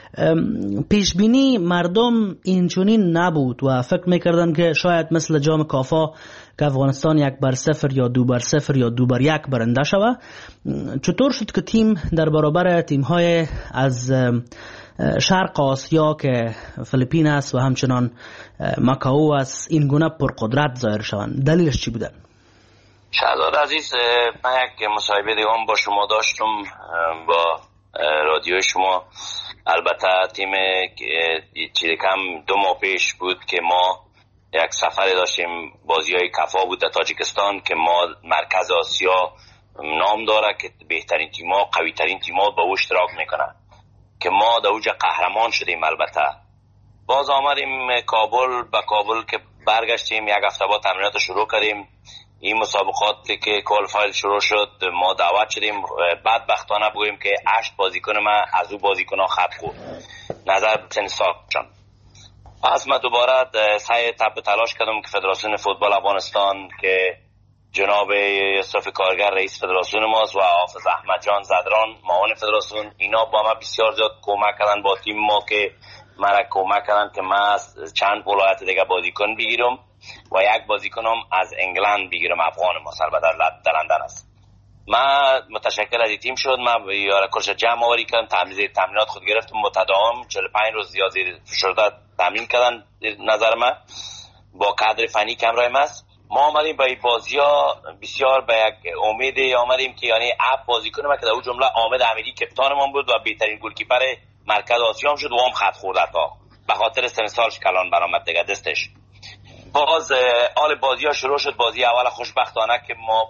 پیش بینی مردم اینچنین نبود و فکر میکردن که شاید مثل جام کافا که افغانستان 1-0 یا 2-0 یا 2-1 برنده شود. چطور شد که تیم در برابر تیم‌های از شرق آسیا که فیلیپین است و همچنان ماکائو است این گونه پرقدرت ظاهر شوند؟ دلیلش چی بوده؟ شهزاد عزیز، من یک مصاحبه دیگه با شما داشتم با رادیو شما. البته تیم چیزی کم 2 ماه پیش بود که ما یک سفر داشتیم، بازی‌های کفا بود در تاجیکستان که ما مرکز آسیا نام داره که بهترین تیم‌ها، قوی‌ترین تیم‌ها با او اشتراک میکنن که ما در اونجا قهرمان شدیم. البته باز آمدیم کابل، به کابل که برگشتیم یک هفته بعد تمرینات شروع کردیم. این مسابقات که کوالیفایر شروع شد ما دعوت شدیم. بدبختانه بگوییم که 8 بازیکن ما از او بازیکن‌ها خط خورد نظر سن ساختشان. پس من دوباره سعی تلاش کردم که فدراسیون فوتبال افغانستان که جناب یوسف کارگر رئیس فدراسیون ماست و حافظ احمد جان زدران معاون فدراسیون، اینا با ما بسیار زیاد کمک کردن با تیم ما که مرا کمک کردن که من از چند ولایت دیگه بازیکن بگیرم و یک بازیکنم از انگلند بگیرم، افغان ما البته در لندن است. من متشکر از این تیم شد. من یارا کورس جمع آوری کردم، تمرینات خود گرفتم متداوم 45 روز زیاد زیر فشرده تمرین کردن. نظر من با کادر فنی که همراه است ما آمدیم با این بازی‌ها بسیار به یک امید آمدیم که یعنی اپ بازیکن ما که در اون جمله حامد امیری کپتانمان بود و بهترین گلکیپر مرکز آسیا هم شد و هم خط خورد تا به خاطر سن سالش کلان برآمد دیگه دستش. باز آل بازی‌ها شروع شد. بازی اول خوشبختانه که ما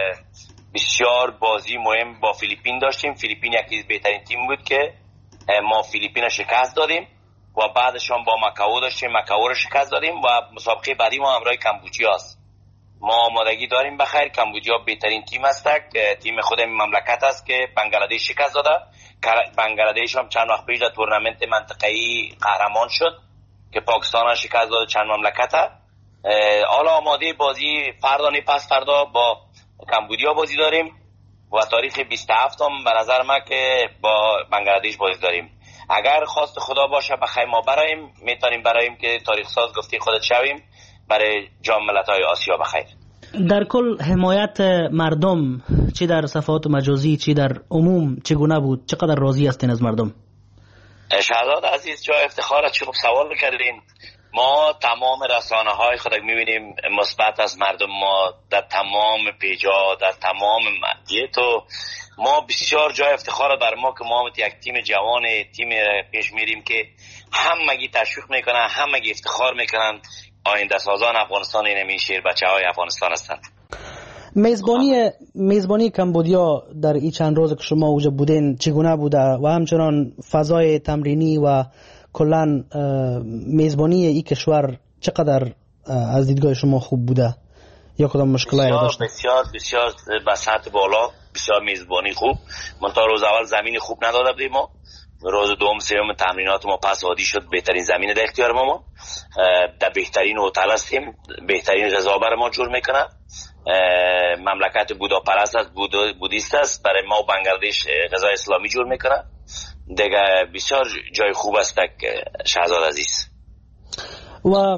بسیار بازی مهم با فیلیپین داشتیم. فیلیپین یکی از بهترین تیم بود که ما فیلیپین را شکست دادیم و بعدش هم با مکاو داشتیم، مکاو را شکست دادیم و مسابقه بعدی ما همراه کمبودجا است. ما آمادگی داریم بخیر. کمبودجا بهترین تیم است، تیم خود مملکت است که بنگلادش شکست داده. بنگلادش هم چند وقت پیش در تورنمنت منطقه‌ای قهرمان شد که پاکستان را شکست داد. چند مملکت حالا آماده بازی فردا پس فردا با کمبودجا بازی داریم و تاریخ 27 هم به نظر من که با بنگلادش بازی داریم. اگر خواست خدا باشه بخیر ما برایم میتونیم برایم که تاریخ ساز گفتی خودت شویم برای جام ملت‌های آسیا بخیر. در کل حمایت مردم چی در صفحات مجازی چی در عموم چگونه بود؟ چقدر راضی هستین از مردم؟ شهزاد عزیز جای افتخار چه خوب سوال کردین. ما تمام رسانه‌های خود می‌بینیم مثبت از مردم. ما در تمام پیجا در تمام تو ما بسیار جای افتخار بر ما که ما یک تیم جوان تیم پیش میریم که همگی تشویق میکنن، همگی افتخار میکنن. آینده سازان افغانستان این شیر بچه‌های افغانستان هستند. میزبانی کمبودیا در این چند روز که شما اونجا بودین چگونه بوده و همچنان فضای تمرینی و کلا میزبانی این کشور چقدر از دیدگاه شما خوب بوده یا کدام مشکلاتی داشته؟ بسیار به سطح بالا، بسیار میزبانی خوب. منتها روز اول زمین خوب نداده بودیم ما. روز دوم سوم تمرینات ما پس عادی شد بهترین زمین در اختیار ما در بهترین هتل هستیم، بهترین غذا برای ما جور میکنه. مملکت بوداپرست است، بودیست است، برای ما بنگلادش غذای اسلامی جور میکنه دیگه. بسیار جای خوب است شهزاد عزیز. و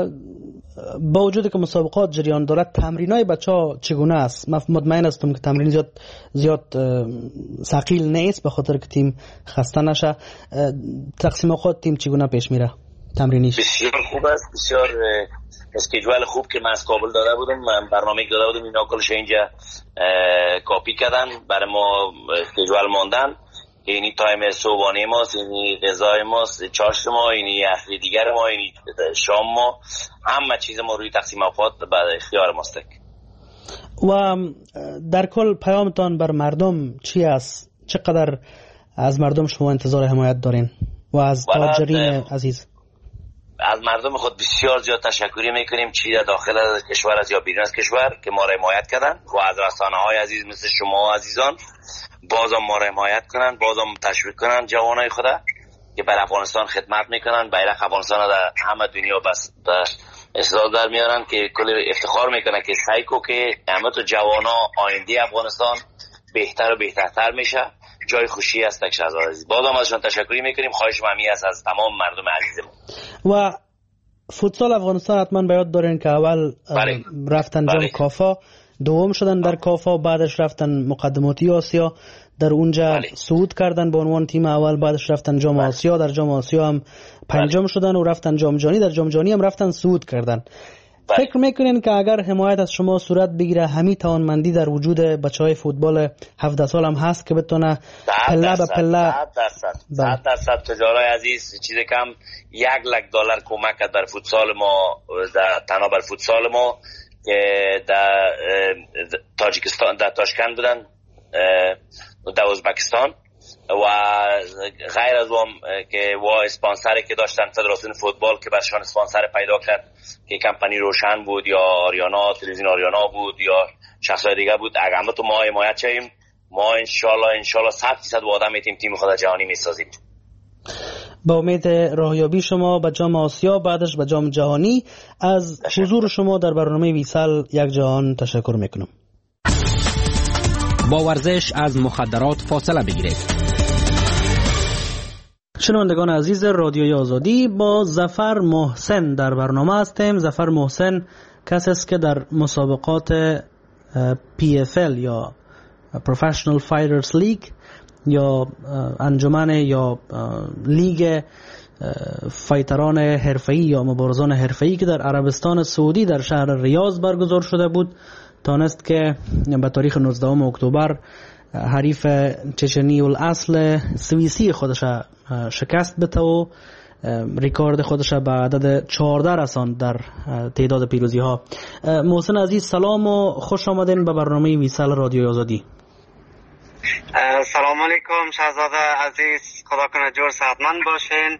با وجود که مسابقات جریان دارد تمرینای بچه‌ها چگونه است؟ من مطمئن هستم که تمرین زیاد ثقیل نیست به خاطر که تیم خسته نشه. تقسیم اوقات تیم چگونه پیش میره تمرینیش؟ بسیار خوب است، بسیار اسکیجول خوب که من از کابل داده بودم، من برنامه داده بودم، اینا کلش اینجا کاپی کردن برای ما اسکیجول ماندن. اینی تایم صبحانه ماست، اینی غذای ماست، چاشت ما، اینی اهلی دیگر ما، اینی شام ما، همه چیز ما روی تقسیم اوقات بعد اختیار ماست. و در کل پیامتان بر مردم چی است؟ چقدر از مردم شما انتظار حمایت دارین و از تاجرین عزیز؟ از مردم خود بسیار زیاد تشکری میکنیم، چی در داخل کشور از یا بیرون از کشور که ما را حمایت کردن و از رسانه‌های عزیز مثل شما عزیزان بازم ما را حمایت کنن، بازم تشویق کنن جوانای خدا که بر افغانستان خدمت میکنن، بیرق افغانستان را در همه دنیا بس اصلاح در میارن که کل افتخار میکنن که سعی کو که همه تو جوانا آینده افغانستان بهتر و بهترتر میشه. جای خوشی است که شهزاد عزیز. بازم ازشون تشکری میکنیم. خواهش ممی است از تمام مردم عزیزمون. و فوتسال افغانستان حتما به یاد دارین که اول رفتن جام کافا، دوم شدن در کافا، بعدش رفتن مقدماتی آسیا، در اونجا صعود کردن به عنوان تیم اول، بعدش رفتن جام آسیا، در جام آسیا هم پنجم شدن و رفتن جام جهانی، در جام جهانی هم رفتن صعود کردن. فکر میکنین که اگر حمایت از شما صورت بگیره همین توانمندی در وجود بچهای فوتبال 17 سال هم هست که بتونه پله به پله 100% تجارای عزیز چیز کم $1,00,000 کمک کرد در فوتسال ما، در تنها بر فوتسال ما که در تاجیکستان در تاشکند بودن، در ازبکستان و غیر از اون که و اسپانسری که داشتن فدراسیون فوتبال که برشان اسپانسر پیدا کرد که کمپانی روشن بود یا آریانا، تلویزیون آریانا بود یا شخصای دیگه بود. اگر ما تو ما حمایت شیم، ما انشالله 100% وعده میتیم تیم خود جهانی میسازیم. با امید راهیابی شما به جام آسیا بعدش به جام جهانی. از حضور شما در برنامه ویسال یک جهان تشکر میکنم. با ورزش از مخدرات فاصله بگیرید. شنوندگان عزیز رادیوی آزادی، با ظفر محسن در برنامه هستیم. ظفر محسن کسی است که در مسابقات PFL یا Professional Fighters League یا انجمن یا لیگ فایتران حرفه‌ای یا مبارزان حرفه‌ای که در عربستان سعودی در شهر ریاض برگزار شده بود تانست که به تاریخ 19 اکتبر حریف چچنی الاصل سوئیسی خودش شکست بده و ریکارد خودش به عدد 14 رساند در تعداد پیروزی ها. محسن عزیز سلام و خوش آمدین به برنامه ویسال رادیوی آزادی. سلام علیکم شهزاده عزیز، خدا کنه جور صحتمند باشین،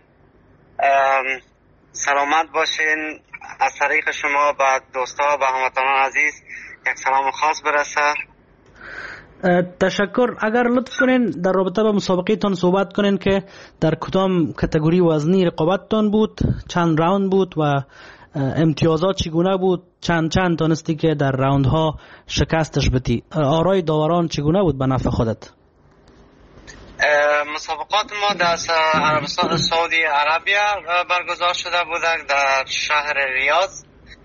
سلامت باشین. از طریق شما به دوستا و هموطنان عزیز یک سلام خاص برسه. تشکر. اگر لطف کنین در رابطه با مسابقه تان صحبت کنین که در کدام کاتگوری وزنی رقابت تان بود، چند راوند بود و امتیازات چگونه بود، چند تانستی که در راوند ها شکستش بدی، آرای داوران چگونه بود به نفع خودت؟ مسابقات ما در عربستان سعودی عربیه برگزار شده بود در شهر ریاض.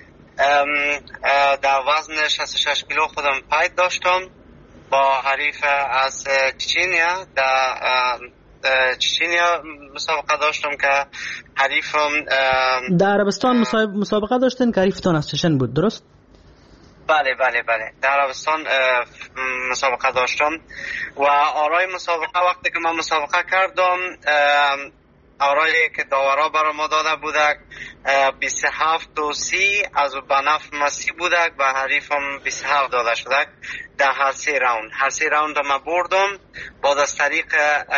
در وزن 66 کیلو خودم پایت داشتم با حریف از چچنیا. در چچنیا مسابقه داشتم که حریفم در عربستان مسابقه داشتن که حریفتان از چچن بود، درست؟ بله در عربستان مسابقه داشتم و آرای مسابقه وقتی که من مسابقه کردم آرایی که داورا برای ما داده بودک 27-30 از بنف مسی بودک و حریفم 27 داده شدک در هر سه راوند ما بردم. بعد از طریق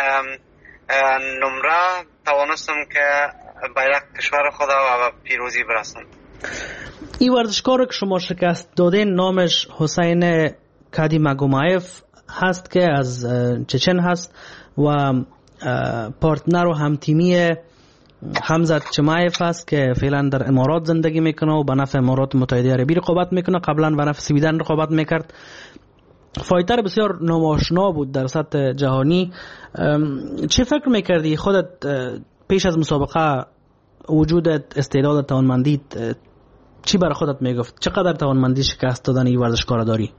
نمره توانستم که بیرق کشور خدا و پیروزی برسم. این ورزشکار که شما شکست دادین نامش حسین کادیماگومایف هست که از چچن هست و پارتنر و همتیمی حمزت چمایف هست که فعلا در امارات زندگی میکنه و به نفع امارات متحده عربی رقابت میکنه. قبلا به نفع سویدن رقابت میکرد. فایتر بسیار ناماشنا بود در سطح جهانی. چه فکر میکردی خودت پیش از مسابقه، وجودت، استعداد، توانمندیت چی برای خودت میگفت؟ چقدر توانمندی شکست دادن این ورزشکار داری؟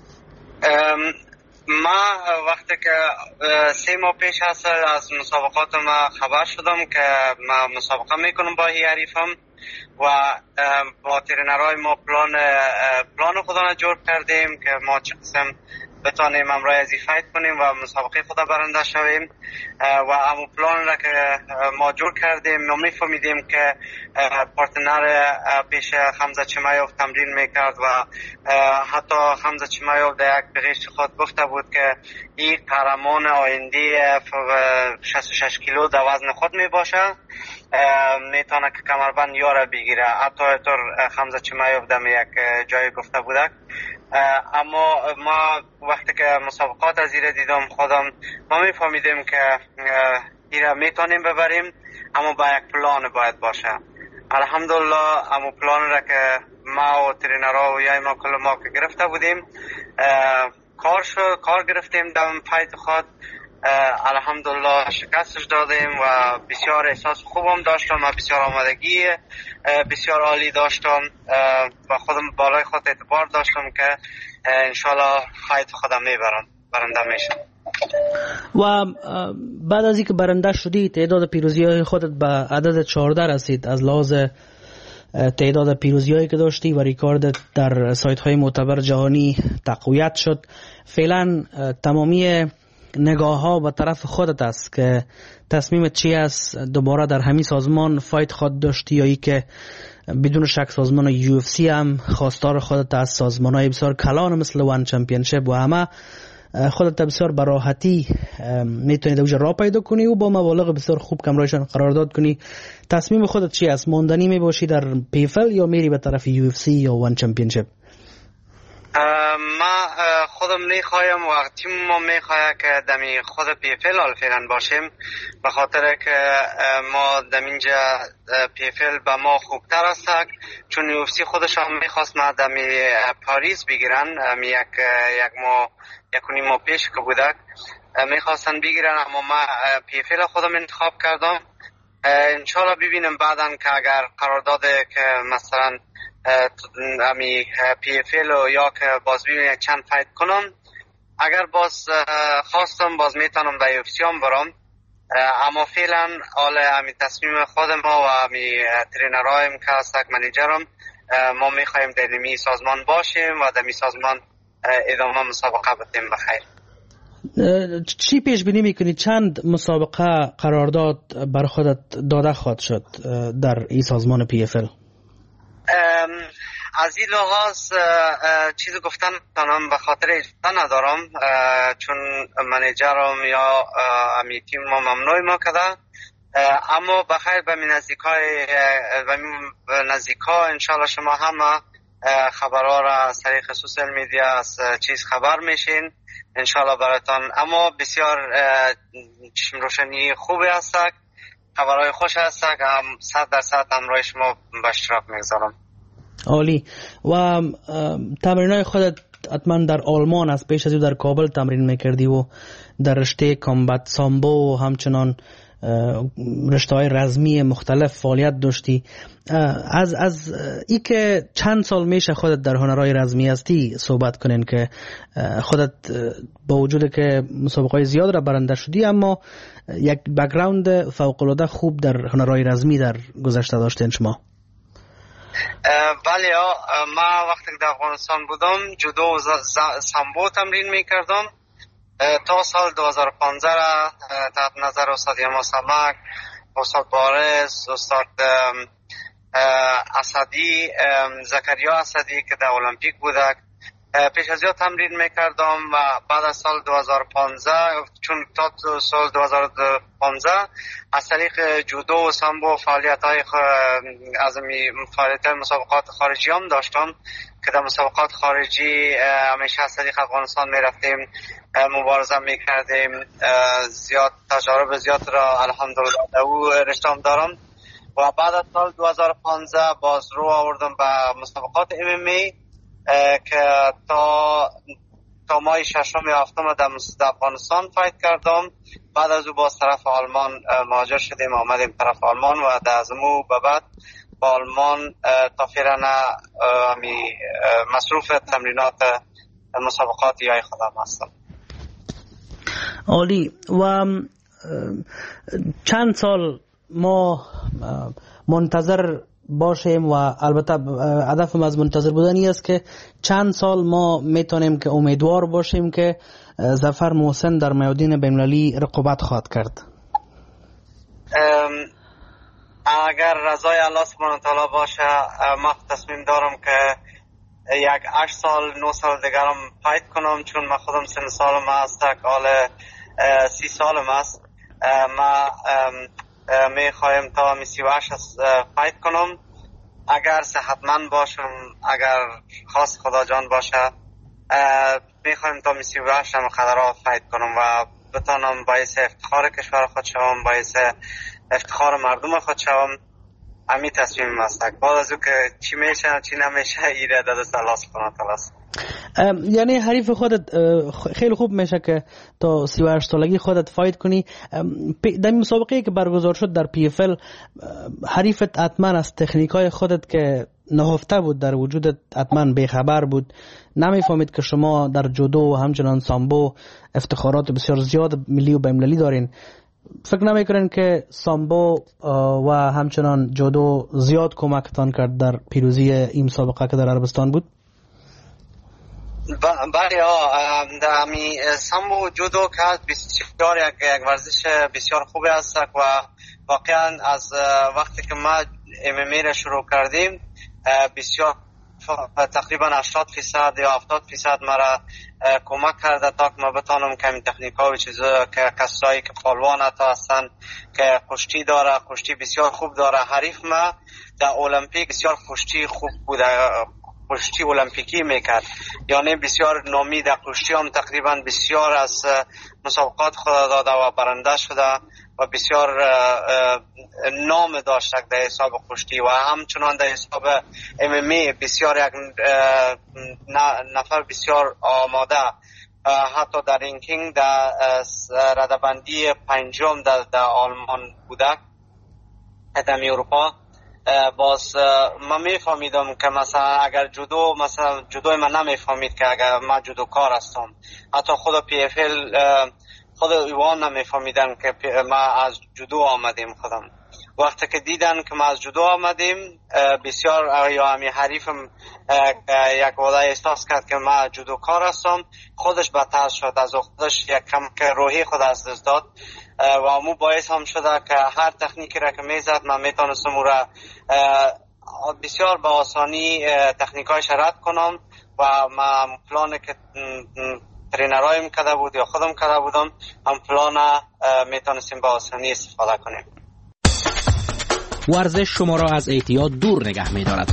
ما وقتی که 3 ماه پیش هست از مسابقات ما خبر شدم که ما مسابقه میکنم با حریفم و با ترینرهای ما پلان خودمون جور کردیم که ما چه قسم بتانیم امرای ازی فایت کنیم و مسابقه خدا برنده شویم و امو پلان را که ما جور کردیم ما میفهمیدیم که پارتنر پیش حمزه چمایوف تمرین میکرد و حتی حمزه چمایوف در یک بغیش خود گفته بود که این قهرمان آینده 66 کیلو در وزن خود میباشه، میتونه که کمربند یاره بگیره. حتی طور حمزه چمایوف در یک جای گفته بودک. اما ما وقتی که مسابقات از ایره دیدم خودم ما میفهمیدیم که ایره میتونیم ببریم، اما با یک پلان باید باشه. الحمدلله امو پلان را که ما و ترینرها و یا ما کل ما که گرفته بودیم کار گرفتیم در فایت خود. الحمدلله شکستش دادیم و بسیار احساس خوبم داشتم و بسیار آمادگی بسیار عالی داشتم و خودم بالای خود اعتبار داشتم که انشالله فایت خودم برنده میشم. و بعد از اینکه برنده شدی تعداد پیروزی های خودت به عدد 14 رسید. از لحاظ تعداد پیروزی‌هایی که داشتی و ریکارد در سایت‌های معتبر جهانی تقویت شد. فعلا تمامی نگاه‌ها به طرف خودت است که تصمیمت چی است؟ دوباره در همین سازمان فایت خود داشتی یا ای که بدون شک سازمان UFC هم خواستار خودت از سازمان‌های بسیار کلان مثل وان چمپیونشیپ و همه خودت بسیار به راحتی میتونی دوجه راه پیدا کنی و با مبالغ بسیار خوب کمرایشان قرارداد کنی. تصمیم خودت چی است؟ ماندنی میباشی در پیفل یا میری به طرف UFC یا وان چمپیونشیپ؟ ما خودم میخوایم و تیم ما میخواه که دمی خود پیفل فعلا باشیم، به خاطر که ما دمینجا پیفل به ما خوبتر است، چون یوفسی خودش هم میخواست ما دمی پاریس بگیرن، یک ماه پیش که بودک میخواستن بگیرن، اما ما پیفل خودم انتخاب کردم. انشالله ببینیم بعدن که اگر قرارداد که مثلا امی پی اف ال یا که باز ببینیم چند فایت کنم، اگر باز خواستم باز میتونم به یو اف سی هم برم، اما فعلا حال امی تصمیم خود ما و امی ترینرایم که هستک منیجرم ما میخوایم در نمی سازمان باشیم و در نمی سازمان ادامه مسابقه بتیم بخیر. چی پیش بینی میکنی چند مسابقه قرارداد بر خودت داده خواهد شد در این سازمان پی اف ال؟ از این لحاظ چیز گفتن تانم به خاطر اجازه ندارم، چون منیجرم یا امی تیم ما ممنوع ما کده، اما بخیر به نزدیکا انشالله شما همه خبرها را از طریق سوشل میدیا از چیز خبر میشین انشالله براتان. اما بسیار چشم روشنی خوبی هستک، خبرهای خوش هستک، 100% همراه شما به اشتراک میگذارم. عالی. و تمرینای خودت حتما در آلمان از پیش از او در کابل تمرین میکردی و در رشته کامبت سامبو و همچنان رشته های رزمی مختلف فعالیت داشتی. از ای که چند سال میشه خودت در هنرهای رزمی هستی صحبت کنین که خودت با وجود که مسابقات زیاد را برنده شدی اما یک بک‌گراند فوق‌العاده خوب در هنرهای رزمی در گذشته داشتین شما. بله، ما وقتی که در افغانستان بودم جودو و سامبو تمرین میکردم تا سال 2015 را تحت نظر استاد یما سمک، استاد بارز، استاد اسدی، زکریا اسدی که در المپیک بودک پیش از یا تمرین میکردم و بعد از سال 2015 چون تا سال 2015 از طریق جودو و سامبو فعالیت‌های مسابقات خارجی هم داشتم که در مسابقات خارجی همیشه از طریق افغانستان میرفتیم، مبارزه میکردیم، زیاد تجارب زیاد را الحمدلله او رشتم دارم و بعد از سال 2015 باز رو آوردم به مسابقات MMA که تا ماه ششم یا هفتم در افغانستان فایت کردم. بعد از او باز طرف آلمان مهاجر شدیم، آمدیم طرف آلمان و در ازمو به بعد با آلمان تا فعلا مصروف تمرینات مسابقات یای خودم هستم. عالی. و چند سال ما منتظر باشیم و البته هدفم از منتظر بودنی است که چند سال ما میتونیم که امیدوار باشیم که ظفر محسن در میادین بین‌المللی رقابت خواهد کرد؟ اگر رضای الله سبحانه و تعالی باشه ما تصمیم دارم که 8 سال 9 سال دیگرم فایت کنم، چون من خودم سن سالم است، حال 30 سالم است. ما میخوایم تا 38 فایت کنم اگر صحتمند باشم، اگر خواست خدا جان باشه میخوایم تا 38 هم خدرها فایت کنم و بتانم باعث افتخار کشور خود شوم، باعث افتخار مردم خود شوم. همین تصمیم است. بعد از او که چی میشه چی نمیشه ایره داد است الله سبحانه و تعالی است. یعنی حریف خودت خیلی خوب میشه که تا 38 سالگی خودت فایت کنی. در مسابقه که برگزار شد در پی اف ال حریفت حتما از تکنیکای خودت که نهفته بود در وجودت حتما بیخبر بود، نمیفهمید که شما در جودو و همچنان سامبو افتخارات بسیار زیاد ملی و بین‌المللی دارین. فکر نمیکنین که سامبو و همچنان جودو زیاد کمکتان کرد در پیروزی این مسابقه که در عربستان بود؟ بله، سامبو جودو که بسیار یک ورزش بسیار خوبی است و واقعا از وقتی که ما MMA را شروع کردیم بسیار تقریبا 80% یا 70% مرا کمک کرده تا که ما بتانم که این تکنیک ها و چیزا که کسایی که پالوان تا هستن که کشتی داره، کشتی بسیار خوب داره. حریف ما در المپیک بسیار کشتی خوب بوده، کشتی المپیکی میکرد، یعنی بسیار نامی در کشتی هم تقریبا بسیار از مسابقات خود داده و برنده شده و بسیار نام داشت در حساب کشتی و همچنان در حساب MMA بسیار یک نفر بسیار آماده، حتی در رینکینگ در ردبندی پنجم در آلمان بوده در اروپا. باز من میفهمیدم که مثلا اگر جودو من نمیفهمید که اگر من جودوکار هستم، حتی خود PFL خود ایوان نمیفهمیدن که ما از جودو آمدیم. خودم وقتی که دیدن که ما از جودو آمدیم بسیار یا همی حریفم یک وعده احساس کرد که ما جودوکار هستم، خودش بدتر شد، از خودش یک کم که روحی خود از دست داد و امو باعث هم شده که هر تکنیکی را که میزد من میتونستم او را بسیار با آسانی تکنیکایش رد کنم و من پلانی که ترینرایم کرده بود یا خودم کرده بودم هم پلان میتونستیم با آسانی استفاده کنیم. ورزش شما را از اعتیاد دور نگه می‌دارد.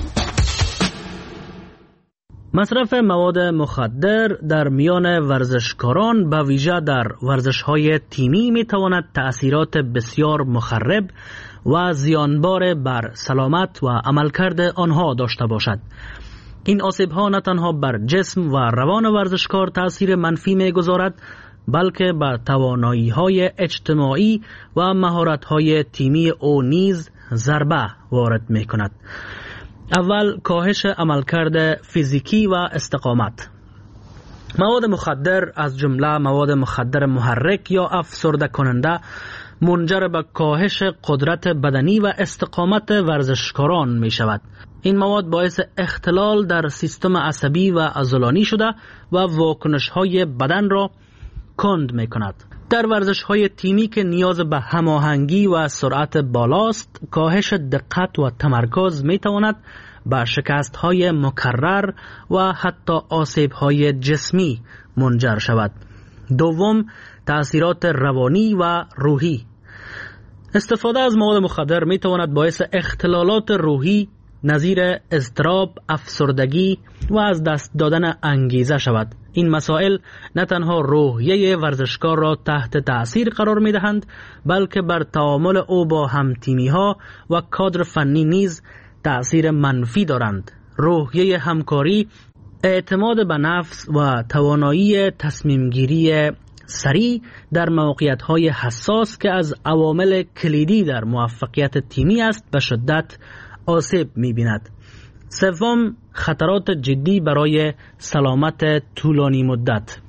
مصرف مواد مخدر در میان ورزشکاران به ویژه در ورزش‌های تیمی می‌تواند تأثیرات بسیار مخرب و زیانبار بر سلامت و عملکرد آنها داشته باشد. این آسیب‌ها نه تنها بر جسم و روان ورزشکار تأثیر منفی می‌گذارد، بلکه بر توانایی‌های اجتماعی و مهارت‌های تیمی او نیز ضربه وارد می‌کند. اول، کاهش عملکرد فیزیکی و استقامت. مواد مخدر از جمله مواد مخدر محرک یا افسرده کننده منجر به کاهش قدرت بدنی و استقامت ورزشکاران می شود. این مواد باعث اختلال در سیستم عصبی و عضلانی شده و واکنش های بدن را کند می کند. در ورزش های تیمی که نیاز به هماهنگی و سرعت بالاست، کاهش دقت و تمرکز می تواند به شکست های مکرر و حتی آسیب های جسمی منجر شود. دوم، تأثیرات روانی و روحی. استفاده از مواد مخدر می تواند باعث اختلالات روحی نظیر اضطراب، افسردگی و از دست دادن انگیزه شود. این مسائل نه تنها روحیه ورزشکار را تحت تأثیر قرار می دهند، بلکه بر تعامل او با همتیمی ها و کادر فنی نیز تأثیر منفی دارند. روحیه همکاری، اعتماد به نفس و توانایی تصمیم گیری سریع در موقعیت های حساس که از عوامل کلیدی در موفقیت تیمی است به شدت آسیب می بیند. سوم، خطرات جدی برای سلامت طولانی مدت.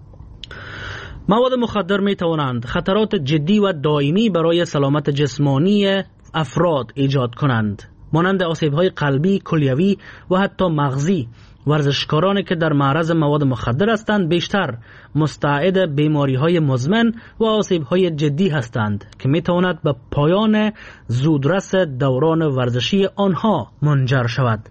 مواد مخدر می توانند خطرات جدی و دائمی برای سلامت جسمانی افراد ایجاد کنند، مانند آسیب‌های قلبی، کلیوی و حتی مغزی. ورزشکارانی که در معرض مواد مخدر هستند بیشتر مستعد بیماری‌های مزمن و آسیب‌های جدی هستند که می‌تواند به پایان زودرس دوران ورزشی آنها منجر شود.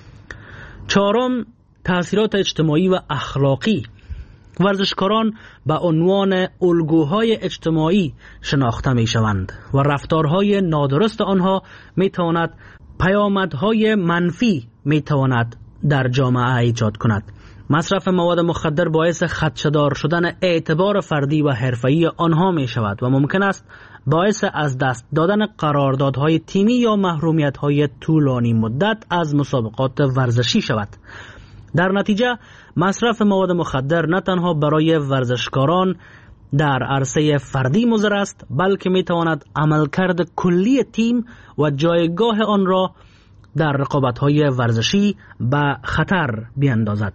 چهارم، تأثیرات اجتماعی و اخلاقی. ورزشکاران به عنوان الگوهای اجتماعی شناخته می‌شوند و رفتارهای نادرست آنها می‌تواند پیامدهای منفی می‌تواند در جامعه ایجاد کند. مصرف مواد مخدر باعث خدشه‌دار شدن اعتبار فردی و حرفه‌ای آنها می شود و ممکن است باعث از دست دادن قراردادهای تیمی یا محرومیت‌های طولانی مدت از مسابقات ورزشی شود. در نتیجه مصرف مواد مخدر نه تنها برای ورزشکاران در عرصه فردی مضر است، بلکه می تواند عملکرد کلی تیم و جایگاه آن را در رقابت‌های ورزشی به خطر بیندازد.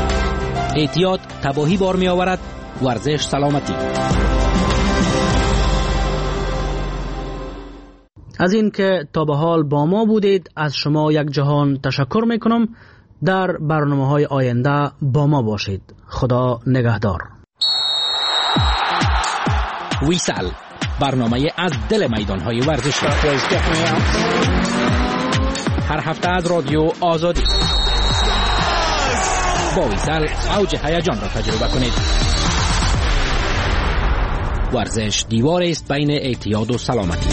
اعتیاد تباهی بار می آورد، ورزش سلامتی. از این که تا به حال با ما بودید از شما یک جهان تشکر میکنم. در برنامه‌های آینده با ما باشید. خدا نگهدار. ویسال، برنامه از دل میدان‌های ورزشی، هر هفته از رادیو آزادی. با ویسال اوج هیجان را تجربه کنید. ورزش دیواری است بین اعتیاد و سلامتی.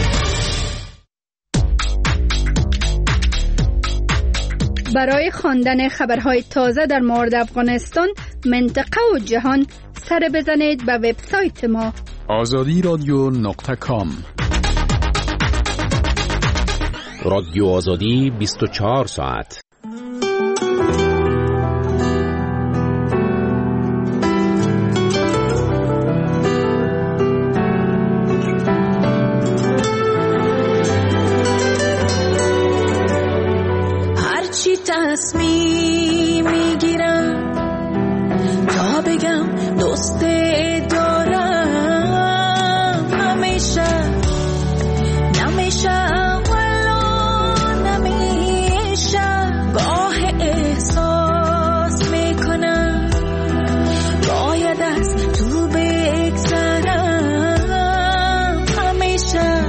برای خواندن خبرهای تازه در مورد افغانستان، منطقه و جهان سر بزنید به وبسایت ما azadiradyo.com. رادیو آزادی 24 ساعت. هرچی تصمیم میگیرم تا بگم دوست دارم، همیشه والا نمیشه. گاه احساس میکنم باید از تو بگذرم، همیشه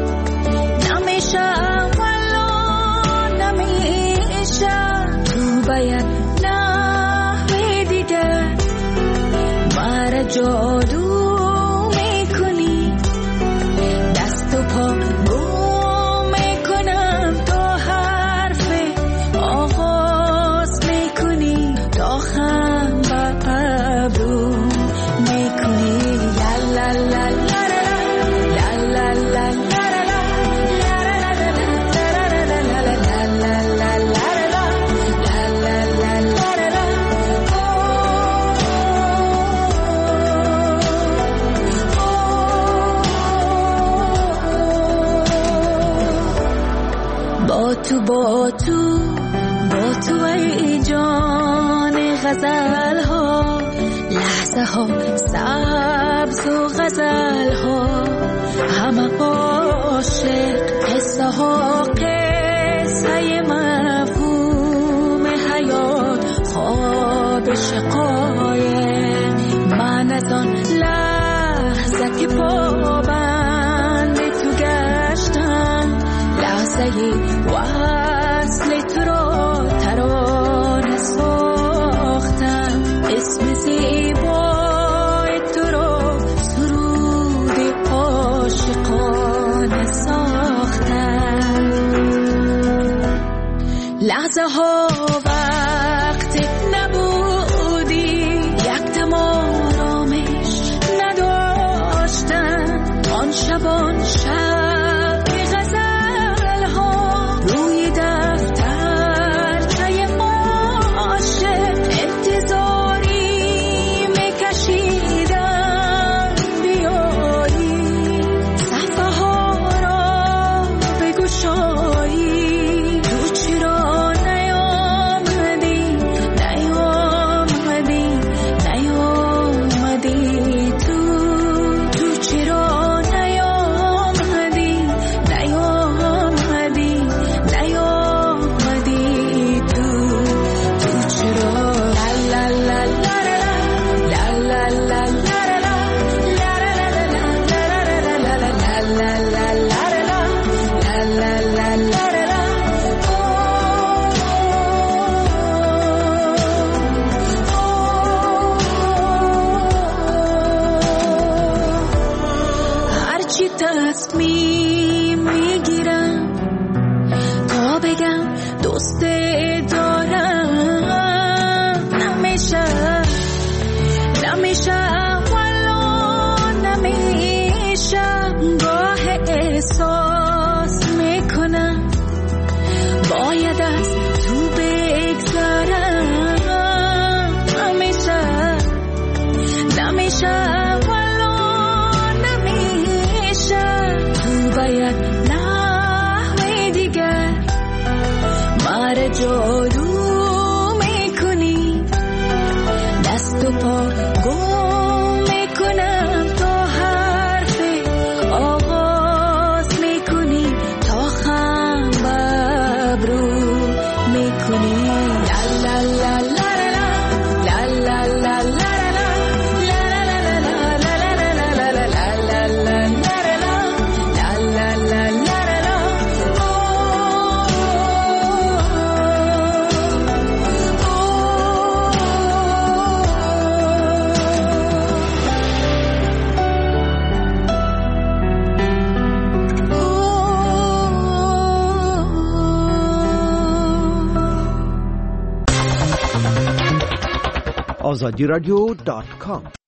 والا نمیشه. تو باید نحوه دیگر مرا جادو میکنی، دست و پا گم میکنم تا حرف آغاز میکنی، تا خم با ابرو میکنی. لا لا لا لا لا لا لا با تو ای جان غزل ها، لحظه ها سبز و غزل ها، همه عاشق، قصه ها قصه مفهوم حیات، خواب شقایق. من از آن لحظه که پابند تو گشتم، لحظه وصل تو را ترانه ساختم، اسم زیبای تو را سرود عاشقانه ساختم. لحظه ها وقت نبودی، یک دم آرامش نداشتم، آن شبان شب تصمیم میگیرم تا بگم دوست دارم، نمیشه والا نمیشه. گاه احساس میکنم باید از تو بگذرم، نمیشه والا نمیشه. تو باید نحوه دیگر مرا جادو میکنی، دست و پا گم میکنم تا حرف آغاز میکنی. azadiradio.com.